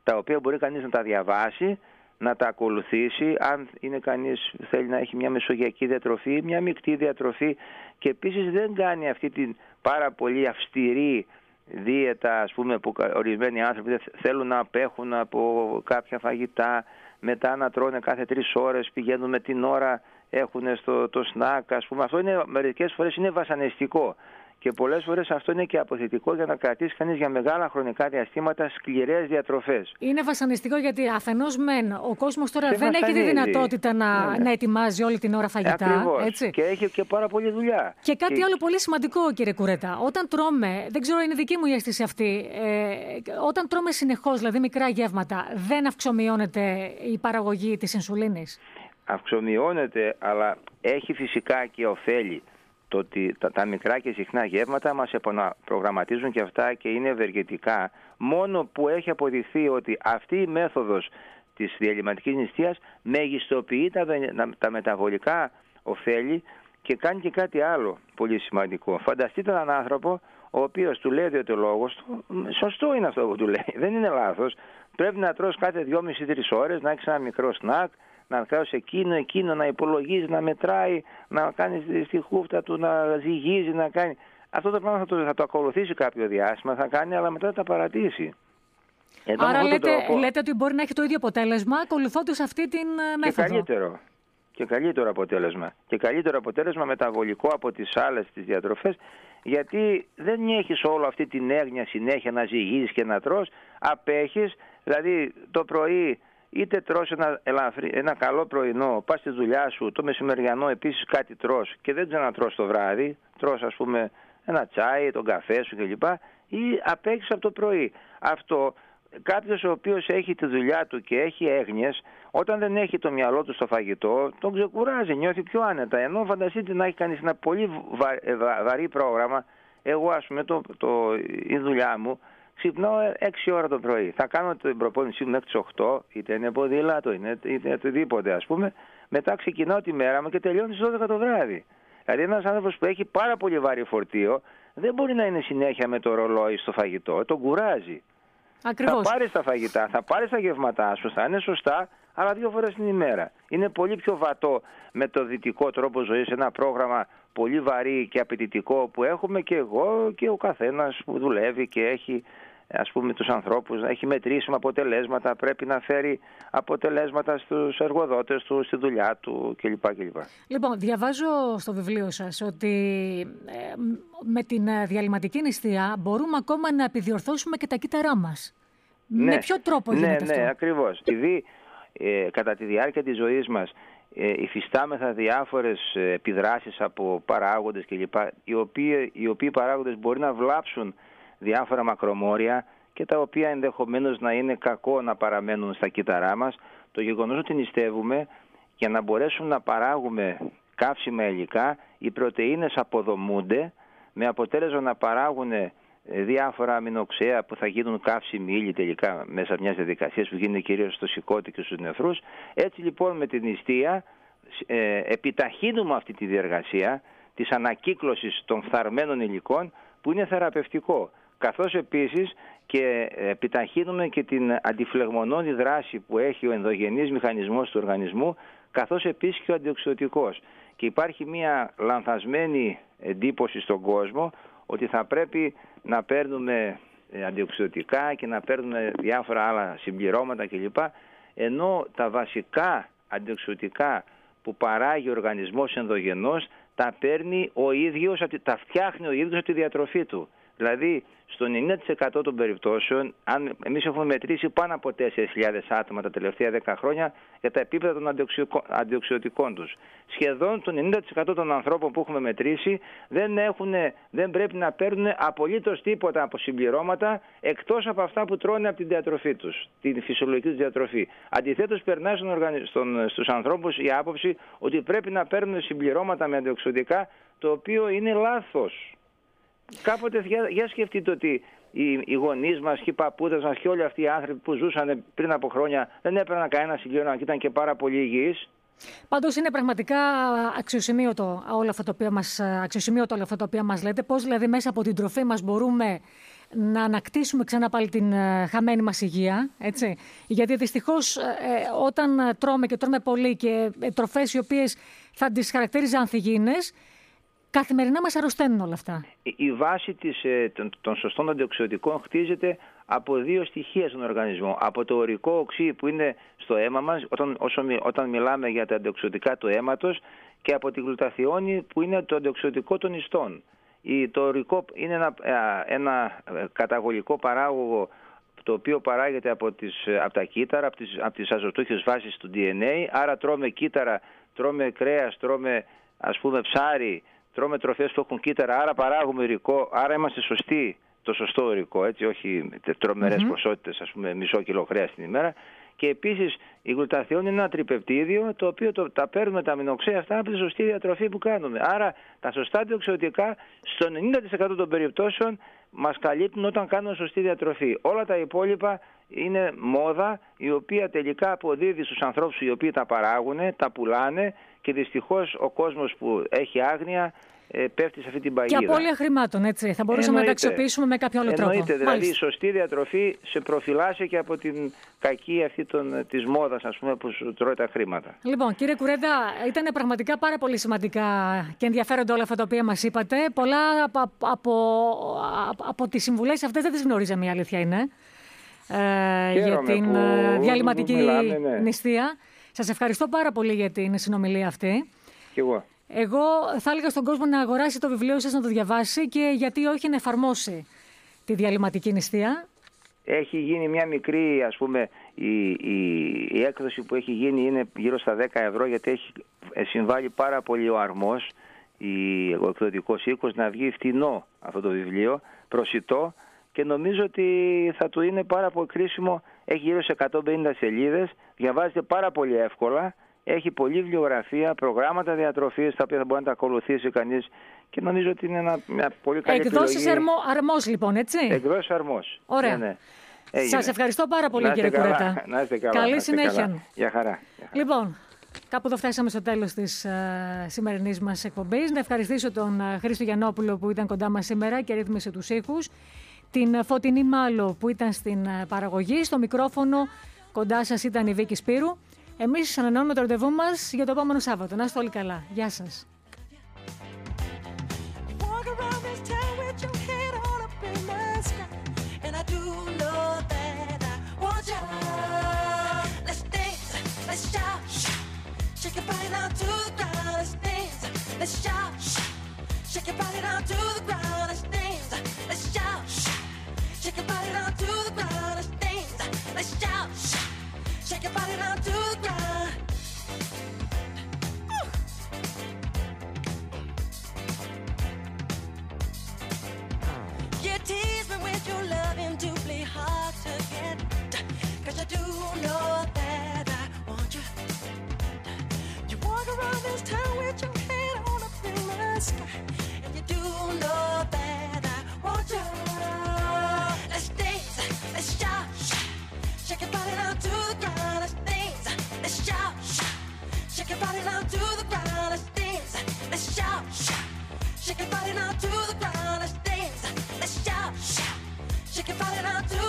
Speaker 3: τα οποία μπορεί κανείς να τα διαβάσει, να τα ακολουθήσει, αν είναι κανείς θέλει να έχει μια μεσογειακή διατροφή, μια μεικτή διατροφή, και επίσης δεν κάνει αυτή την πάρα πολύ αυστηρή δίαιτα, ας πούμε, που ορισμένοι άνθρωποι θέλουν να απέχουν από κάποια φαγητά, μετά να τρώνε κάθε τρεις ώρες, πηγαίνουν με την ώρα, έχουν στο το σνακ, ας πούμε. Αυτό είναι, μερικές φορές είναι βασανιστικό. Και πολλές φορές αυτό είναι και αποθετικό για να κρατήσει κανείς για μεγάλα χρονικά διαστήματα σκληρές διατροφές.
Speaker 2: Είναι βασανιστικό γιατί αφενός μεν ο κόσμος τώρα
Speaker 3: και
Speaker 2: δεν έχει τη δυνατότητα να,
Speaker 3: ναι.
Speaker 2: να ετοιμάζει όλη την ώρα φαγητά.
Speaker 3: Ακριβώς.
Speaker 2: Έτσι.
Speaker 3: Και έχει και πάρα πολλή δουλειά.
Speaker 2: Και κάτι
Speaker 3: και...
Speaker 2: άλλο πολύ σημαντικό, κύριε Κουρέτα. Όταν τρώμε, δεν ξέρω, είναι δική μου η αίσθηση αυτή, ε, όταν τρώμε συνεχώς, δηλαδή μικρά γεύματα, δεν αυξομειώνεται η παραγωγή της ινσουλίνης?
Speaker 3: Αυξομειώνεται, αλλά έχει φυσικά και ωφέλη. Το ότι τα, τα μικρά και συχνά γεύματα μας επαναπρογραμματίζουν και αυτά και είναι ευεργετικά, μόνο που έχει αποδειχθεί ότι αυτή η μέθοδος της διαλυματικής νηστείας μεγιστοποιεί τα, τα μεταβολικά ωφέλη και κάνει και κάτι άλλο πολύ σημαντικό. Φανταστείτε έναν άνθρωπο ο οποίος του λέει διαιτολόγος του, σωστό είναι αυτό που του λέει, δεν είναι λάθος, πρέπει να τρως κάθε δυόμιση με τρεις ώρες, να έχεις ένα μικρό σνακ, να κάνει εκείνο, εκείνο, να υπολογίζει, να μετράει, να κάνει στη χούφτα του, να ζυγίζει, να κάνει. Αυτό το πράγμα θα το, θα το ακολουθήσει κάποιο διάστημα, θα κάνει, αλλά μετά θα τα παρατήσει.
Speaker 2: Εδώ άρα λέτε, τρόπο, λέτε ότι μπορεί να έχει το ίδιο αποτέλεσμα ακολουθώντας αυτή την μέθοδο.
Speaker 3: Και καλύτερο. Και καλύτερο αποτέλεσμα. Και καλύτερο αποτέλεσμα μεταβολικό από τις άλλες τις διατροφές, γιατί δεν έχεις όλο αυτή την έγνοια συνέχεια να ζυγίζεις και να τρως, απέχεις, δηλαδή το πρωί είτε τρως ένα, ελαφρύ, ένα καλό πρωινό, πας στη δουλειά σου, το μεσημεριανό επίσης κάτι τρως και δεν ξανατρως το βράδυ, τρως ας πούμε ένα τσάι, τον καφέ σου κλπ. Ή απέχεις από το πρωί. Αυτό κάποιος ο οποίος έχει τη δουλειά του και έχει έγνοιες, όταν δεν έχει το μυαλό του στο φαγητό, τον ξεκουράζει, νιώθει πιο άνετα. Ενώ φανταστείτε να έχει κανείς ένα πολύ βα, βα, βαρύ πρόγραμμα, εγώ ας πούμε το, το, η δουλειά μου, ξυπνάω έξι ώρα το πρωί. Θα κάνω την προπόνησή μου μέχρι τις οκτώ, είτε είναι ποδήλατο, είτε είναι οτιδήποτε ας πούμε. Μετά ξεκινάω τη μέρα μου και τελειώνει στις δώδεκα το βράδυ. Δηλαδή ένας άνθρωπος που έχει πάρα πολύ βαρύ φορτίο δεν μπορεί να είναι συνέχεια με το ρολόι στο φαγητό, τον κουράζει.
Speaker 2: Ακριβώς.
Speaker 3: Θα πάρεις τα φαγητά, θα πάρεις τα γευματά σου, θα είναι σωστά, αλλά δύο φορές την ημέρα. Είναι πολύ πιο βατό με το δυτικό τρόπο ζωής, ένα πρόγραμμα πολύ βαρύ και απαιτητικό που έχουμε και εγώ και ο καθένας που δουλεύει και έχει, ας πούμε, τους ανθρώπους, να έχει μετρήσιμα αποτελέσματα, πρέπει να φέρει αποτελέσματα στους εργοδότες του, στη δουλειά του κλπ. κλπ.
Speaker 2: Λοιπόν, διαβάζω στο βιβλίο σας ότι ε, με την διαλυματική νηστεία μπορούμε ακόμα να επιδιορθώσουμε και τα κύτταρά μας. Ναι, με ποιο τρόπο γίνεται
Speaker 3: ναι,
Speaker 2: αυτό?
Speaker 3: Ναι, ακριβώς. Επειδή ε, κατά τη διάρκεια της ζωής μας ε, υφιστάμεθα διάφορες επιδράσεις από παράγοντες κλπ. Οι οποίοι, οι οποίοι παράγοντες μπορεί να βλάψουν διάφορα μακρομόρια και τα οποία ενδεχομένως να είναι κακό να παραμένουν στα κύτταρά μας. Το γεγονός ότι νηστεύουμε για να μπορέσουμε να παράγουμε καύσιμα υλικά, οι πρωτεΐνες αποδομούνται με αποτέλεσμα να παράγουν διάφορα αμινοξέα που θα γίνουν καύσιμοι ύλη τελικά μέσα μιας διαδικασίας που γίνεται κυρίως στο σηκώτη και στους νεφρούς. Έτσι λοιπόν με την νηστεία ε, επιταχύνουμε αυτή τη διεργασία της ανακύκλωσης των φθαρμένων υλικών που είναι θεραπευτικό. Καθώς επίσης και επιταχύνουμε και την αντιφλεγμονώδη δράση που έχει ο ενδογενής μηχανισμός του οργανισμού, καθώς επίσης και ο αντιοξυδοτικός. Και υπάρχει μια λανθασμένη εντύπωση στον κόσμο ότι θα πρέπει να παίρνουμε αντιοξυδοτικά και να παίρνουμε διάφορα άλλα συμπληρώματα κλπ. Ενώ τα βασικά αντιοξυδοτικά που παράγει ο οργανισμός ενδογενώς τα παίρνει ο ίδιος, τα φτιάχνει ο ίδιος από τη διατροφή του. Δηλαδή, στο ενενήντα τοις εκατό των περιπτώσεων, αν εμείς έχουμε μετρήσει πάνω από τέσσερις χιλιάδες άτομα τα τελευταία δέκα χρόνια για τα επίπεδα των αντιοξυδοτικών τους. Σχεδόν το ενενήντα τοις εκατό των ανθρώπων που έχουμε μετρήσει δεν, έχουν, δεν πρέπει να παίρνουν απολύτως τίποτα από συμπληρώματα εκτός από αυτά που τρώνε από την διατροφή τους, την φυσιολογική τους διατροφή. Αντιθέτως, περνάει στον οργανι... στον... στους ανθρώπους η άποψη ότι πρέπει να παίρνουν συμπληρώματα με αντιοξυδοτικά, το οποίο είναι λάθος. Κάποτε για, για σκεφτείτε ότι οι, οι γονείς μας και οι παππούδες μας και όλοι αυτοί οι άνθρωποι που ζούσαν πριν από χρόνια δεν έπαιρναν κανένα συμπλήρωμα και ήταν και πάρα πολύ υγιείς.
Speaker 2: Πάντως είναι πραγματικά αξιοσημείωτο όλα αυτά τα οποία μας, αξιοσημείωτο όλα αυτά τα οποία μας λέτε. Πώς δηλαδή μέσα από την τροφή μας μπορούμε να ανακτήσουμε ξανά πάλι την ε, χαμένη μας υγεία, έτσι. Γιατί δυστυχώς ε, όταν τρώμε και τρώμε πολύ και ε, τροφές οι οποίες θα τις χαρακτήριζα ανθυγιεινές, καθημερινά μας αρρωσταίνουν όλα αυτά.
Speaker 3: Η βάση της, ε, των, των σωστών αντιοξυδοτικών χτίζεται από δύο στοιχεία στον οργανισμό. Από το ορικό οξύ που είναι στο αίμα μας, όταν, όσο, όταν μιλάμε για τα αντιοξυδοτικά του αίματος, και από τη γλουταθιόνη που είναι το αντιοξυδοτικό των ιστών. Η, το ορικό είναι ένα, ένα καταγωγικό παράγωγο το οποίο παράγεται από, τις, από τα κύτταρα, από τις, από τις αζωτούχες βάσεις του ντι εν έι, άρα τρώμε κύτταρα, τρώμε κρέας, τρώμε ας πούμε ψάρι, τρώμε τροφές που έχουν κύτταρα, άρα παράγουμε ορικό, άρα είμαστε σωστοί, το σωστό ορικό, έτσι, όχι τρομερές mm-hmm. ποσότητες, ας πούμε μισό κιλό κρέας την ημέρα. Και επίσης η γλουταθιόνη είναι ένα τριπεπτίδιο το οποίο το, τα παίρνουμε τα αμινοξέα αυτά από τη σωστή διατροφή που κάνουμε. Άρα τα σωστά αντιοξυδοτικά στο ενενήντα τοις εκατό των περιπτώσεων μας καλύπτουν όταν κάνουμε σωστή διατροφή. Όλα τα υπόλοιπα είναι μόδα η οποία τελικά αποδίδει στους ανθρώπους οι οποίοι τα παράγουν, τα πουλάνε και δυστυχώς ο κόσμος που έχει άγνοια ε, πέφτει σε αυτή την παγίδα.
Speaker 2: Και απώλεια χρημάτων, έτσι. Θα μπορούσαμε Εννοείται. να τα αξιοποιήσουμε με κάποιο άλλο
Speaker 3: Εννοείται.
Speaker 2: τρόπο.
Speaker 3: Δηλαδή Μάλιστα. η σωστή διατροφή σε προφυλάσσει και από την κακή αυτή των, της μόδας, ας πούμε, που σου τρώει τα χρήματα.
Speaker 2: Λοιπόν, κύριε Κουρέντα, ήταν πραγματικά πάρα πολύ σημαντικά και ενδιαφέροντα όλα αυτά τα οποία μας είπατε. Πολλά από, από, από, από τις συμβουλές αυτές δεν τις γνωρίζαμε, η αλήθεια είναι. Ε, για την διαλυματική μιλάμε, ναι. νηστεία. Σας ευχαριστώ πάρα πολύ για την συνομιλία αυτή.
Speaker 3: Κι εγώ.
Speaker 2: Εγώ θα έλεγα στον κόσμο να αγοράσει το βιβλίο σας, να το διαβάσει και γιατί όχι να εφαρμόσει τη διαλυματική νηστεία. Έχει γίνει μια μικρή, ας πούμε, η, η, η έκδοση που έχει γίνει είναι γύρω στα δέκα ευρώ, γιατί έχει συμβάλει πάρα πολύ ο αρμός, η, ο εκδοτικός οίκος, να βγει φτηνό αυτό το βιβλίο, προσιτό, και νομίζω ότι θα του είναι πάρα πολύ κρίσιμο. Έχει γύρω σε εκατόν πενήντα σελίδες, διαβάζεται πάρα πολύ εύκολα. Έχει πολλή βιβλιογραφία, προγράμματα διατροφής τα οποία θα μπορεί να τα ακολουθήσει κανείς και νομίζω ότι είναι ένα, μια πολύ καλή Εκδόσεις
Speaker 3: επιλογή.
Speaker 2: αρμό, αρμός λοιπόν, έτσι.
Speaker 3: Εκδόσεις αρμός.
Speaker 2: Ωραία. Ναι, ναι. Σας ευχαριστώ πάρα πολύ, να κύριε Κουρέτα.
Speaker 3: Να είστε καλά.
Speaker 2: Καλή συνέχεια.
Speaker 3: Καλά. Γεια χαρά.
Speaker 2: Λοιπόν, κάπου εδώ φτάσαμε στο τέλος της uh, σημερινής μας εκπομπής. Να ευχαριστήσω τον uh, Χρήστο Γιαννόπουλο που ήταν κοντά μας σήμερα και ρύθμισε τους ήχους. Την uh, Φωτεινή Μάλο που ήταν στην uh, παραγωγή. Στο μικρόφωνο κοντά σας ήταν η Βίκη Σπύρου. Εμείς σας ανανεώνουμε το ραντεβού μας για το επόμενο Σάββατο. Να είστε όλοι καλά. Γεια σας.
Speaker 4: Shake your body down to the ground. Ooh. You tease me with your loving, doubly hard to get. Cause I do know that I want you. You walk around this town with your head on up in the sky. And you do know that I want you. Let's dance, let's shout. Shake your body down to the ground, let's dance, let's shout, shout. Shake your body down to the ground, let's dance, let's shout, shout. Shake your body down to the ground, let's dance, let's shout, shout. Shake your body down to